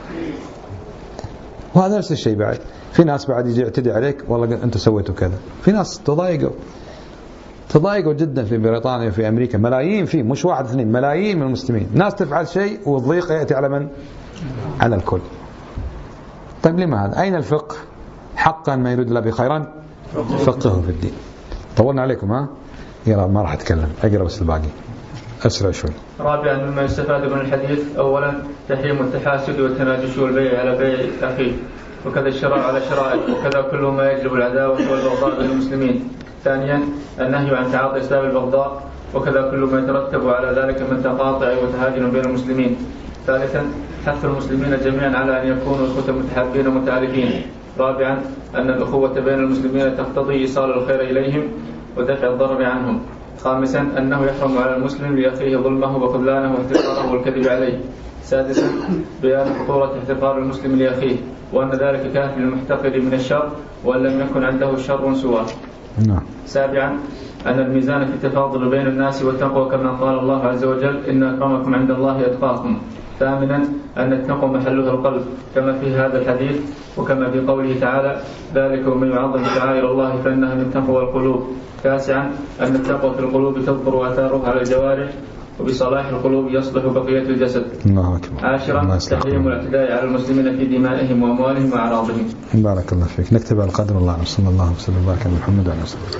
وهذا نفس الشيء بعد في ناس بعد يجي يعتدي عليك والله أنت سويتوا كذا. في ناس تضايقوا تضايقوا جدا في بريطانيا وفي أمريكا، ملايين فيه، مش واحد اثنين، ملايين من المسلمين. ناس تفعل شيء والضيق يأتي على من؟ على الكل. طيب لما هذا؟ أين الفقه؟ حقا ما يريد الله بخيرا فقهه في الدين. طولنا عليكم ها؟ يلا ما راح أتكلم، أقرأ بس الباقي أسرع شوي. رابعا مما يستفاد من الحديث، أولا تحريم التحاسد والتناجش والبيع على بيع أخيه، وكذا الشراء على شرائه، وكذا كل ما يجلب العداوة والبغضاء بين المسلمين. ثانيا النهي عن تعاطي أسباب البغضاء، وكذا كل ما يترتب على ذلك من تقاطع وتهاجم بين المسلمين. ثالثا حث المسلمين جميعا على أن يكونوا إخوة متحابين ومتآلفين. رابعا أن الأخوة بين المسلمين تقتضي إيصال الخير إليهم ودفع الضرر عنهم. خامسا أنه يحرم على المسلم لأخيه ظلمه وخذلانه واحتقاره والكذب عليه. سادسا بيان خطورة احتقار المسلم لأخيه، وأن ذلك كافٍ للمحتقر من الشر وأن لم يكن عنده شر سواه. سابعا أن الميزان في التفاضل بين الناس والتقوى كما قال الله عز وجل إن أكرمكم عند الله أتقاكم. ثامنا أن التقوى محلها القلب كما في هذا الحديث، وكما في قوله تعالى ذلك ومن يعظم شعائر الله فإنها من تقوى القلوب. تاسعا أن التقوى في القلوب تظهر آثارها على الجوارح، وبصلاح القلوب يصلح بقية الجسد. عاشرا تحريم الاعتداء على المسلمين في دمائهم وأموالهم وأعراضهم. بارك الله فيك. نكتب على القدر. الله صلى الله وسلم وبارك على محمد وعلى آله وصحبه.